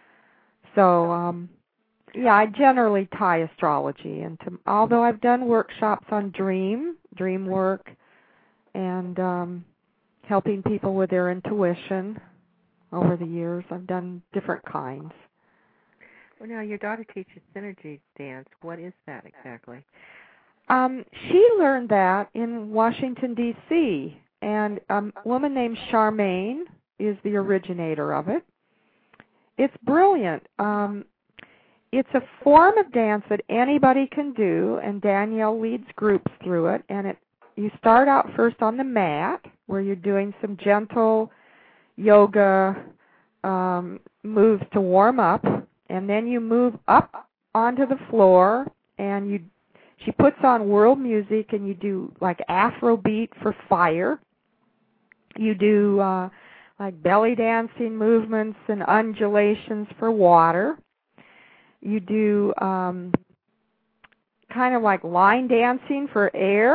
[SPEAKER 4] So, um, yeah, I generally tie astrology into, although I've done workshops on dream, dream work, and um, helping people with their intuition over the years. I've done different kinds.
[SPEAKER 3] Well, now, your daughter teaches synergy dance. What is that exactly?
[SPEAKER 4] Um, she learned that in Washington, D C, and a woman named Charmaine is the originator of it. It's brilliant. Um, it's a form of dance that anybody can do, and Danielle leads groups through it. And it you start out first on the mat, where you're doing some gentle yoga um, moves to warm up, and then you move up onto the floor, and you she puts on world music, and you do like Afrobeat for fire. You do uh, like belly dancing movements and undulations for water. You do um, kind of like line dancing for air.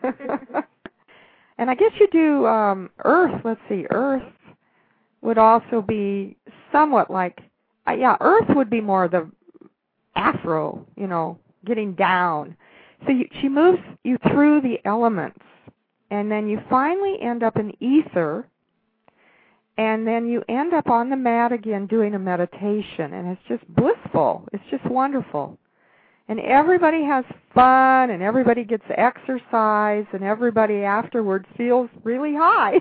[SPEAKER 4] And I guess you do um, earth. Let's see, earth would also be somewhat like, uh, yeah, earth would be more the Afro, you know, getting down. So you, she moves you through the elements, and then you finally end up in ether, and then you end up on the mat again doing a meditation, and it's just blissful. It's just wonderful. And everybody has fun, and everybody gets exercise, and everybody afterwards feels really high.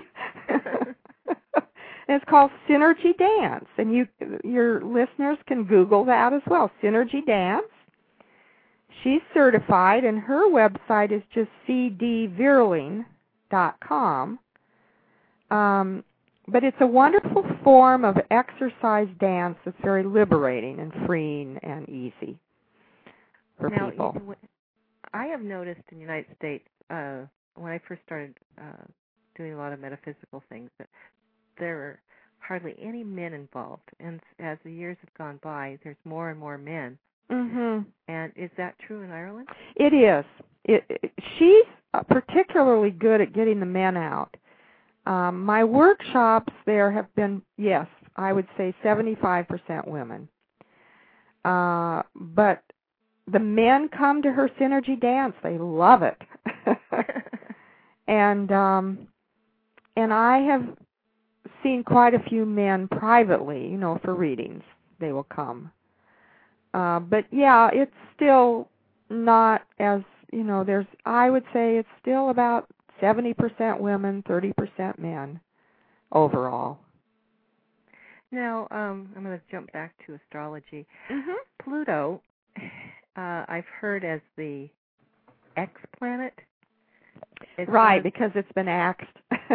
[SPEAKER 4] And it's called Synergy Dance, and you, your listeners can Google that as well, Synergy Dance. She's certified, and her website is just c d virling dot com. Um, but it's a wonderful form of exercise dance that's very liberating and freeing and easy for
[SPEAKER 3] now,
[SPEAKER 4] people.
[SPEAKER 3] You, I have noticed in the United States, uh, when I first started uh, doing a lot of metaphysical things, that there are hardly any men involved. And as the years have gone by, there's more and more men.
[SPEAKER 4] Mm-hmm.
[SPEAKER 3] And is that true in Ireland?
[SPEAKER 4] It is. It, it, she's particularly good at getting the men out. Um, my workshops there have been, yes, I would say seventy-five percent women. Uh, but the men come to her Synergy Dance. They love it. And um, and I have seen quite a few men privately, you know, for readings. They will come. Uh, but yeah, it's still not as, you know, there's, I would say it's still about seventy percent women, thirty percent men overall.
[SPEAKER 3] Now, um, I'm going to jump back to astrology.
[SPEAKER 4] Mm-hmm.
[SPEAKER 3] Pluto, uh, I've heard as the X planet. It's
[SPEAKER 4] right,
[SPEAKER 3] not...
[SPEAKER 4] because it's been axed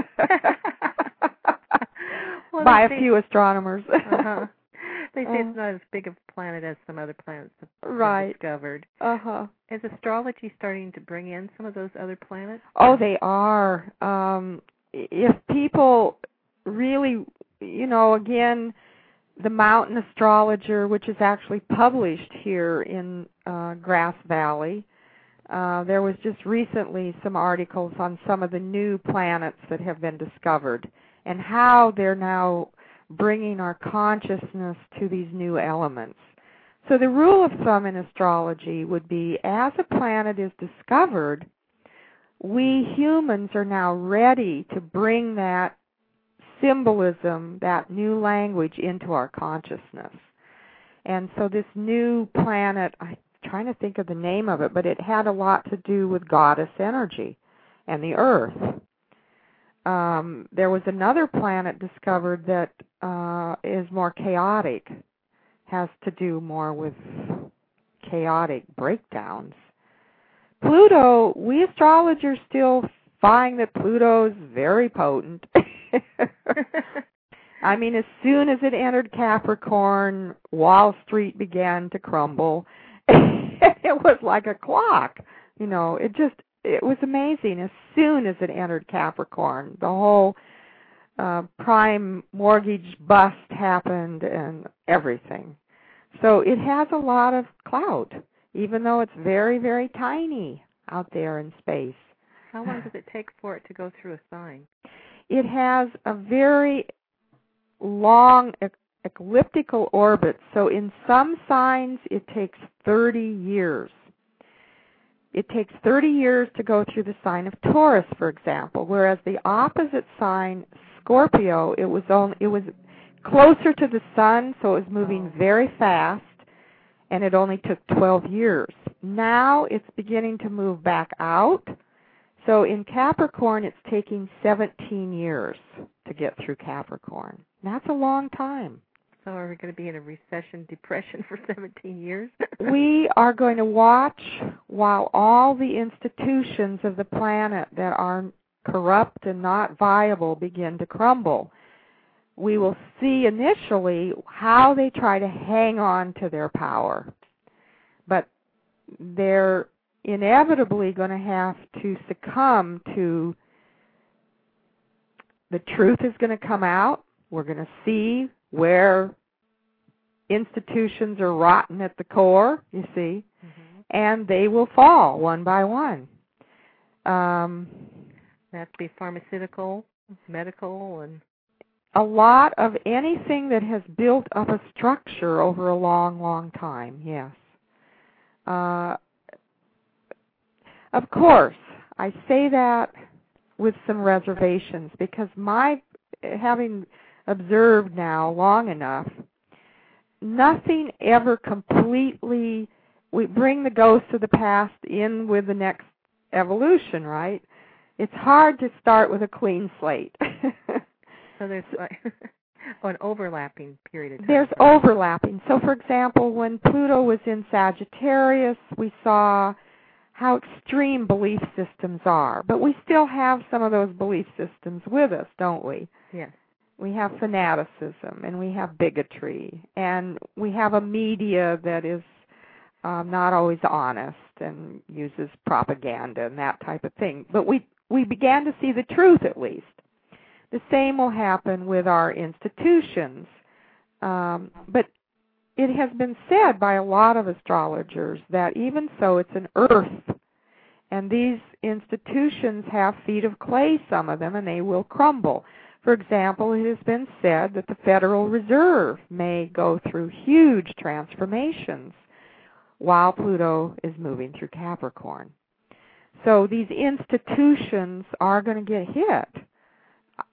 [SPEAKER 3] well,
[SPEAKER 4] by a
[SPEAKER 3] say,
[SPEAKER 4] few astronomers.
[SPEAKER 3] uh-huh. They say
[SPEAKER 4] uh,
[SPEAKER 3] it's not as big of a planet as some other planets have
[SPEAKER 4] right.
[SPEAKER 3] been discovered.
[SPEAKER 4] Uh-huh.
[SPEAKER 3] Is astrology starting to bring in some of those other planets?
[SPEAKER 4] Oh, they are. Um, if people really, you know, again, the Mountain Astrologer, which is actually published here in uh, Grass Valley, uh, there was just recently some articles on some of the new planets that have been discovered and how they're now bringing our consciousness to these new elements. So the rule of thumb in astrology would be, as a planet is discovered, we humans are now ready to bring that symbolism, that new language into our consciousness. And so this new planet, I'm trying to think of the name of it, but it had a lot to do with goddess energy and the earth. Um, there was another planet discovered that uh, is more chaotic, has to do more with chaotic breakdowns. Pluto, we astrologers still find that Pluto is very potent. I mean, as soon as it entered Capricorn, Wall Street began to crumble. It was like a clock. You know, it just, it was amazing. As soon as it entered Capricorn, the whole uh, prime mortgage bust happened and everything. So it has a lot of clout, even though it's very, very tiny out there in space.
[SPEAKER 3] How long does it take for it to go through a sign?
[SPEAKER 4] It has a very long elliptical orbit. So in some signs, it takes thirty years. It takes thirty years to go through the sign of Taurus, for example, whereas the opposite sign, Scorpio, it was only, it was closer to the sun, so it was moving very fast, and it only took twelve years. Now it's beginning to move back out. So in Capricorn, it's taking seventeen years to get through Capricorn. That's a long time.
[SPEAKER 3] So are we going to be in a recession, depression for seventeen years?
[SPEAKER 4] We are going to watch while all the institutions of the planet that are corrupt and not viable begin to crumble. We will see initially how they try to hang on to their power. But they're inevitably going to have to succumb to, the truth is going to come out. We're going to see where institutions are rotten at the core, you see, mm-hmm. and they will fall one by one. Um,
[SPEAKER 3] That's be pharmaceutical, medical, and
[SPEAKER 4] a lot of anything that has built up a structure over a long, long time, yes. Uh, of course, I say that with some reservations because my, having observed now long enough, nothing ever completely, we bring the ghosts of the past in with the next evolution, right? It's hard to start with a clean slate.
[SPEAKER 3] So there's like an overlapping period of time.
[SPEAKER 4] There's overlapping. So, for example, when Pluto was in Sagittarius, we saw how extreme belief systems are. But we still have some of those belief systems with us, don't we?
[SPEAKER 3] Yes.
[SPEAKER 4] We have fanaticism, and we have bigotry, and we have a media that is um, not always honest and uses propaganda and that type of thing. But we, we began to see the truth, at least. The same will happen with our institutions. Um, but it has been said by a lot of astrologers that even so, it's an earth. And these institutions have feet of clay, some of them, and they will crumble. For example, it has been said that the Federal Reserve may go through huge transformations while Pluto is moving through Capricorn. So these institutions are going to get hit.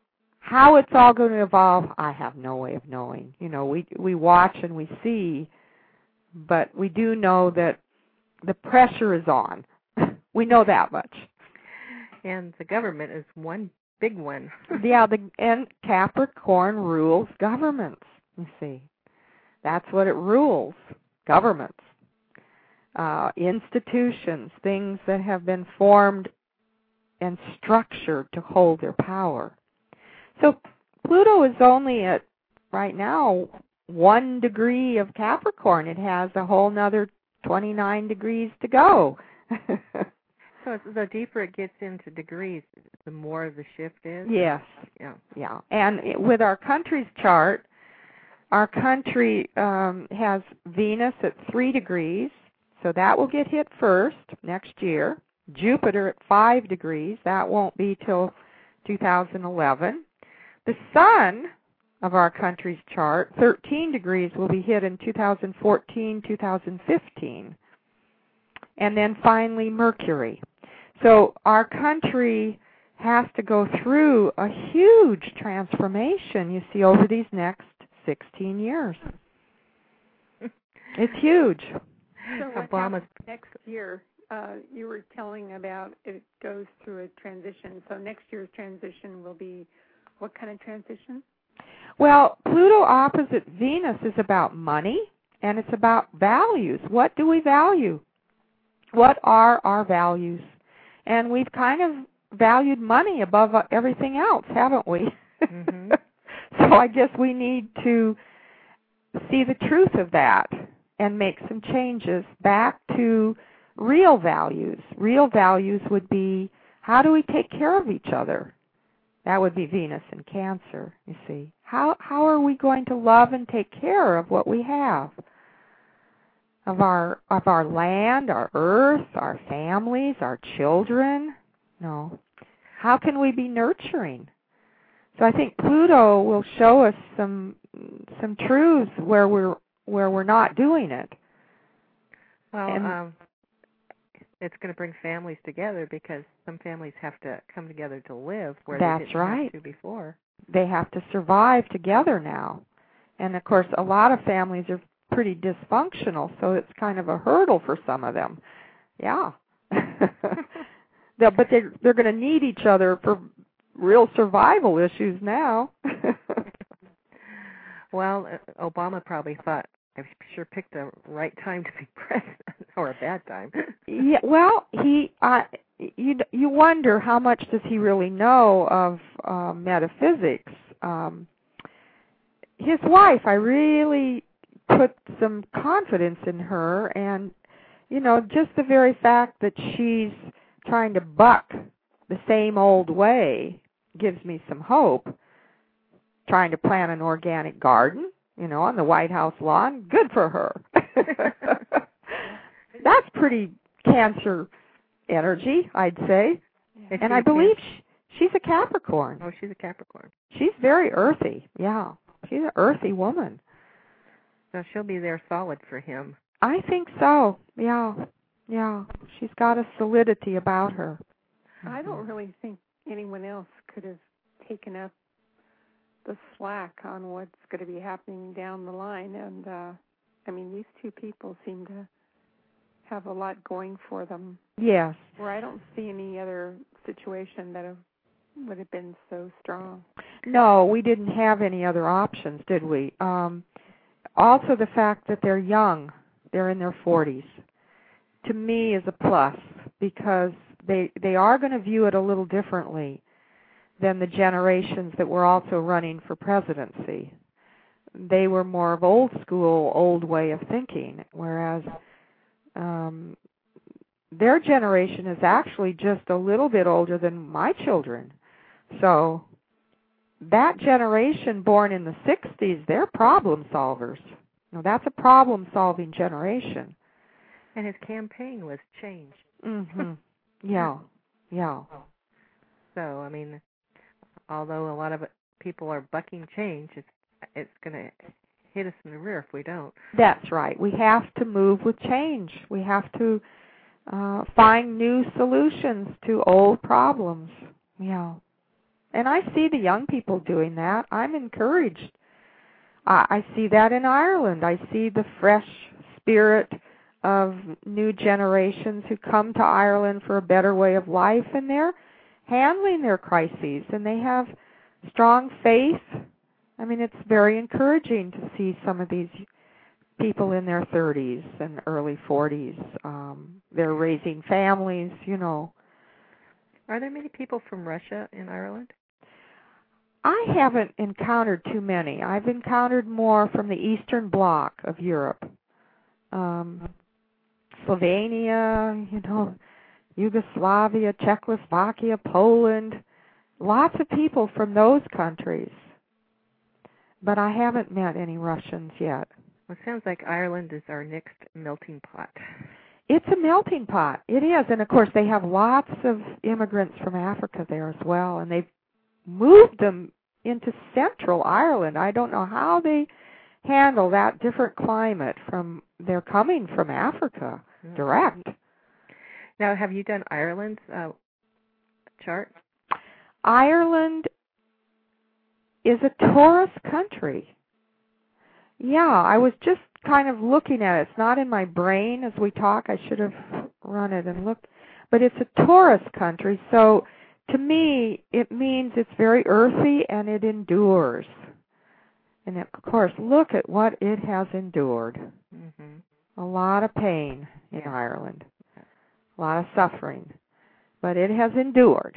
[SPEAKER 4] how it's all going to evolve, I have no way of knowing. You know, we we watch and we see, but we do know that the pressure is on. We know that much.
[SPEAKER 3] And the government is one big one.
[SPEAKER 4] Yeah, the and Capricorn rules governments, you see. That's what it rules, governments. Uh, institutions, things that have been formed and structured to hold their power. So Pluto is only at, right now, one degree of Capricorn. It has a whole nother twenty-nine degrees to go.
[SPEAKER 3] So it's, the deeper it gets into degrees, the more the shift is?
[SPEAKER 4] Yes.
[SPEAKER 3] Yeah.
[SPEAKER 4] Yeah. And it, with our country's chart, our country um, has Venus at three degrees, so that will get hit first next year. Jupiter at five degrees, that won't be till two thousand eleven. The sun of our country's chart, thirteen degrees, will be hit in two thousand fourteen, two thousand fifteen. And then finally Mercury. So our country has to go through a huge transformation, you see, over these next sixteen years. It's huge.
[SPEAKER 2] So what
[SPEAKER 3] Obama's
[SPEAKER 2] happens next year? Uh, you were telling about it goes through a transition. So next year's transition will be what kind of transition?
[SPEAKER 4] Well, Pluto opposite Venus is about money, and it's about values. What do we value? What are our values? And we've kind of valued money above everything else, haven't we?
[SPEAKER 3] Mm-hmm.
[SPEAKER 4] So I guess we need to see the truth of that and make some changes back to real values. Real values would be, how do we take care of each other? That would be Venus in Cancer, you see. How how are we going to love and take care of what we have? Of our of our land, our earth, our families, our children? No. How can we be nurturing? So I think Pluto will show us some some truths where we're where we're not doing it.
[SPEAKER 3] Well,
[SPEAKER 4] and,
[SPEAKER 3] um, it's going to bring families together because some families have to come together to live where
[SPEAKER 4] that's
[SPEAKER 3] they didn't
[SPEAKER 4] right.
[SPEAKER 3] have to before.
[SPEAKER 4] They have to survive together now. And, of course, a lot of families are pretty dysfunctional, so it's kind of a hurdle for some of them. Yeah. But they're, they're going to need each other for real survival issues now.
[SPEAKER 3] Well, Obama probably thought, I sure picked the right time to be president, or a bad time.
[SPEAKER 4] Yeah, well, he, uh, you you wonder how much does he really know of uh, metaphysics. Um, his wife, I really put some confidence in her, and you know, just the very fact that she's trying to buck the same old way gives me some hope. Trying to plant an organic garden, you know, on the White House lawn, good for her. That's pretty Cancer energy, I'd say.
[SPEAKER 3] Is
[SPEAKER 4] and
[SPEAKER 3] she
[SPEAKER 4] I
[SPEAKER 3] a
[SPEAKER 4] believe
[SPEAKER 3] Cancer?
[SPEAKER 4] she, she's a Capricorn.
[SPEAKER 3] Oh, she's a Capricorn.
[SPEAKER 4] She's very earthy, yeah. She's an earthy woman.
[SPEAKER 3] So she'll be there solid for him.
[SPEAKER 4] I think so, yeah. Yeah, she's got a solidity about her.
[SPEAKER 2] I don't really think anyone else could have taken up the slack on what's going to be happening down the line. And, uh, I mean, these two people seem to have a lot going for them.
[SPEAKER 4] Yes.
[SPEAKER 2] Where I don't see any other situation that have, would have been so strong.
[SPEAKER 4] No, we didn't have any other options, did we? Um, also, the fact that they're young, they're in their forties, to me is a plus because they they are going to view it a little differently than the generations that were also running for presidency. They were more of old school, old way of thinking, whereas um, their generation is actually just a little bit older than my children. So that generation born in the sixties, they're problem solvers. Now, that's a problem-solving generation.
[SPEAKER 3] And his campaign was change.
[SPEAKER 4] Mm-hmm. Yeah, yeah.
[SPEAKER 3] So, I mean, although a lot of people are bucking change, it's it's going to hit us in the rear if we don't.
[SPEAKER 4] That's right. We have to move with change. We have to uh, find new solutions to old problems. Yeah. And I see the young people doing that. I'm encouraged. I, I see that in Ireland. I see the fresh spirit of new generations who come to Ireland for a better way of life, and they're handling their crises, and they have strong faith. I mean, it's very encouraging to see some of these people in their thirties and early forties. Um, they're raising families, you know.
[SPEAKER 3] Are there many people from Russia in Ireland?
[SPEAKER 4] I haven't encountered too many. I've encountered more from the Eastern Bloc of Europe. Um, Slovenia, you know, Yugoslavia, Czechoslovakia, Poland, lots of people from those countries. But I haven't met any Russians yet.
[SPEAKER 3] Well, it sounds like Ireland is our next melting pot.
[SPEAKER 4] It's a melting pot. It is. And, of course, they have lots of immigrants from Africa there as well, and they've moved them into central Ireland. I don't know how they handle that different climate from, they're coming from Africa direct.
[SPEAKER 3] Now, have you done Ireland's uh, chart?
[SPEAKER 4] Ireland is a tourist country. Yeah, I was just kind of looking at it. It's not in my brain as we talk. I should have run it and looked. But it's a tourist country, so to me it means it's very earthy and it endures. And, of course, look at what it has endured.
[SPEAKER 3] Mm-hmm.
[SPEAKER 4] A lot of pain in
[SPEAKER 3] Yeah.
[SPEAKER 4] Ireland, a lot of suffering, but it has endured.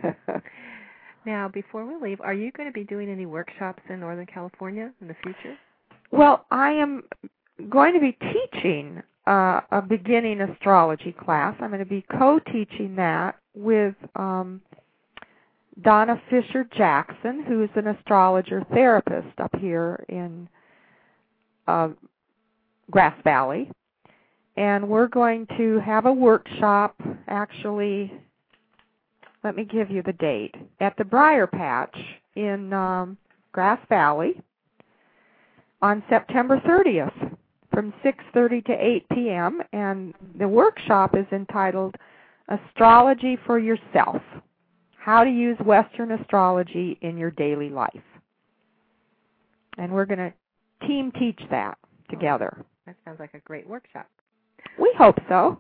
[SPEAKER 3] Now, before we leave, are you going to be doing any workshops in Northern California in the future?
[SPEAKER 4] Well, I am going to be teaching uh, a beginning astrology class. I'm going to be co-teaching that with um, Donna Fisher-Jackson, who's an astrologer therapist up here in uh, Grass Valley. And we're going to have a workshop, actually, let me give you the date, at the Briar Patch in um, Grass Valley on September thirtieth from six thirty to eight p.m. And the workshop is entitled Astrology for Yourself, How to Use Western Astrology in Your Daily Life. And we're going to team teach that together.
[SPEAKER 3] That sounds like a great workshop.
[SPEAKER 4] We hope so.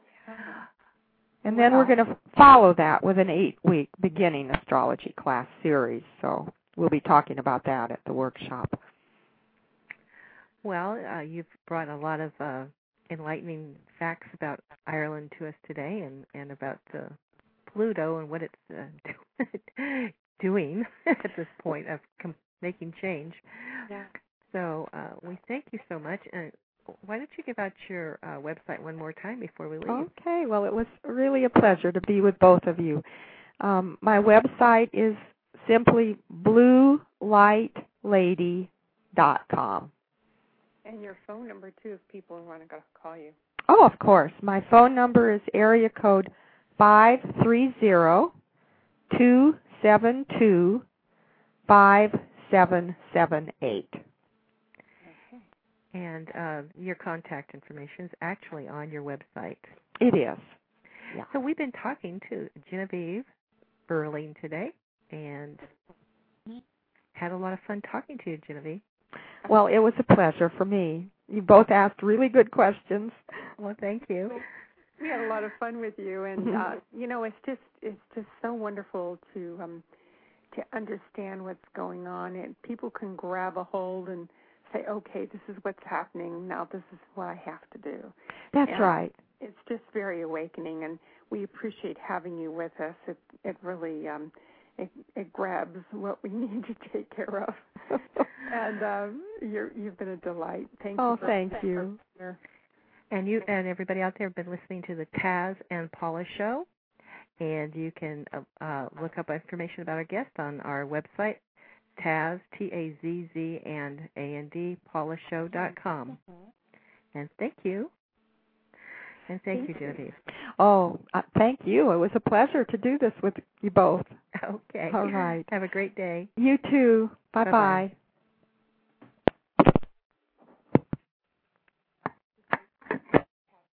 [SPEAKER 4] And then
[SPEAKER 2] Wow.
[SPEAKER 4] we're going to follow that with an eight-week beginning astrology class series. So we'll be talking about that at the workshop.
[SPEAKER 3] Well, uh, you've brought a lot of uh, enlightening facts about Ireland to us today, and, and about uh, Pluto and what it's uh, doing at this point of com- making change.
[SPEAKER 2] Yeah.
[SPEAKER 3] So uh, we thank you so much. And why don't you give out your uh, website one more time before we leave?
[SPEAKER 4] Okay. Well, it was really a pleasure to be with both of you. Um, my website is simply blue light lady dot com.
[SPEAKER 2] And your phone number, too, if people want to call you.
[SPEAKER 4] Oh, of course. My phone number is area code five three zero, two seven two, five seven seven eight.
[SPEAKER 2] Okay.
[SPEAKER 3] And uh, your contact information is actually on your website.
[SPEAKER 4] It is. Yeah.
[SPEAKER 3] So we've been talking to Genevieve Berling today, and had a lot of fun talking to you, Genevieve.
[SPEAKER 4] Well, it was a pleasure for me. You both asked really good questions.
[SPEAKER 3] Well, thank you.
[SPEAKER 2] We had a lot of fun with you, and uh, you know, it's just it's just so wonderful to um, to understand what's going on, and people can grab a hold and say, okay, this is what's happening. Now this is what I have to do.
[SPEAKER 4] That's
[SPEAKER 2] and
[SPEAKER 4] right.
[SPEAKER 2] It's just very awakening, and we appreciate having you with us. It it really um, it, it grabs what we need to take care of. And um, you're, you've been a delight. Thank
[SPEAKER 4] oh,
[SPEAKER 2] you. For
[SPEAKER 4] thank you.
[SPEAKER 3] And you and everybody out there have been listening to the Taz and Paula Show, and you can uh, uh, look up information about our guest on our website, Taz, T A Z Z, and A N D, paula show dot com. And thank you. And thank, thank you, Genevieve.
[SPEAKER 4] Oh, uh, thank you. It was a pleasure to do this with you both.
[SPEAKER 3] Okay.
[SPEAKER 4] All right.
[SPEAKER 3] Have a great day.
[SPEAKER 4] You too. Bye-bye.
[SPEAKER 3] Bye-bye.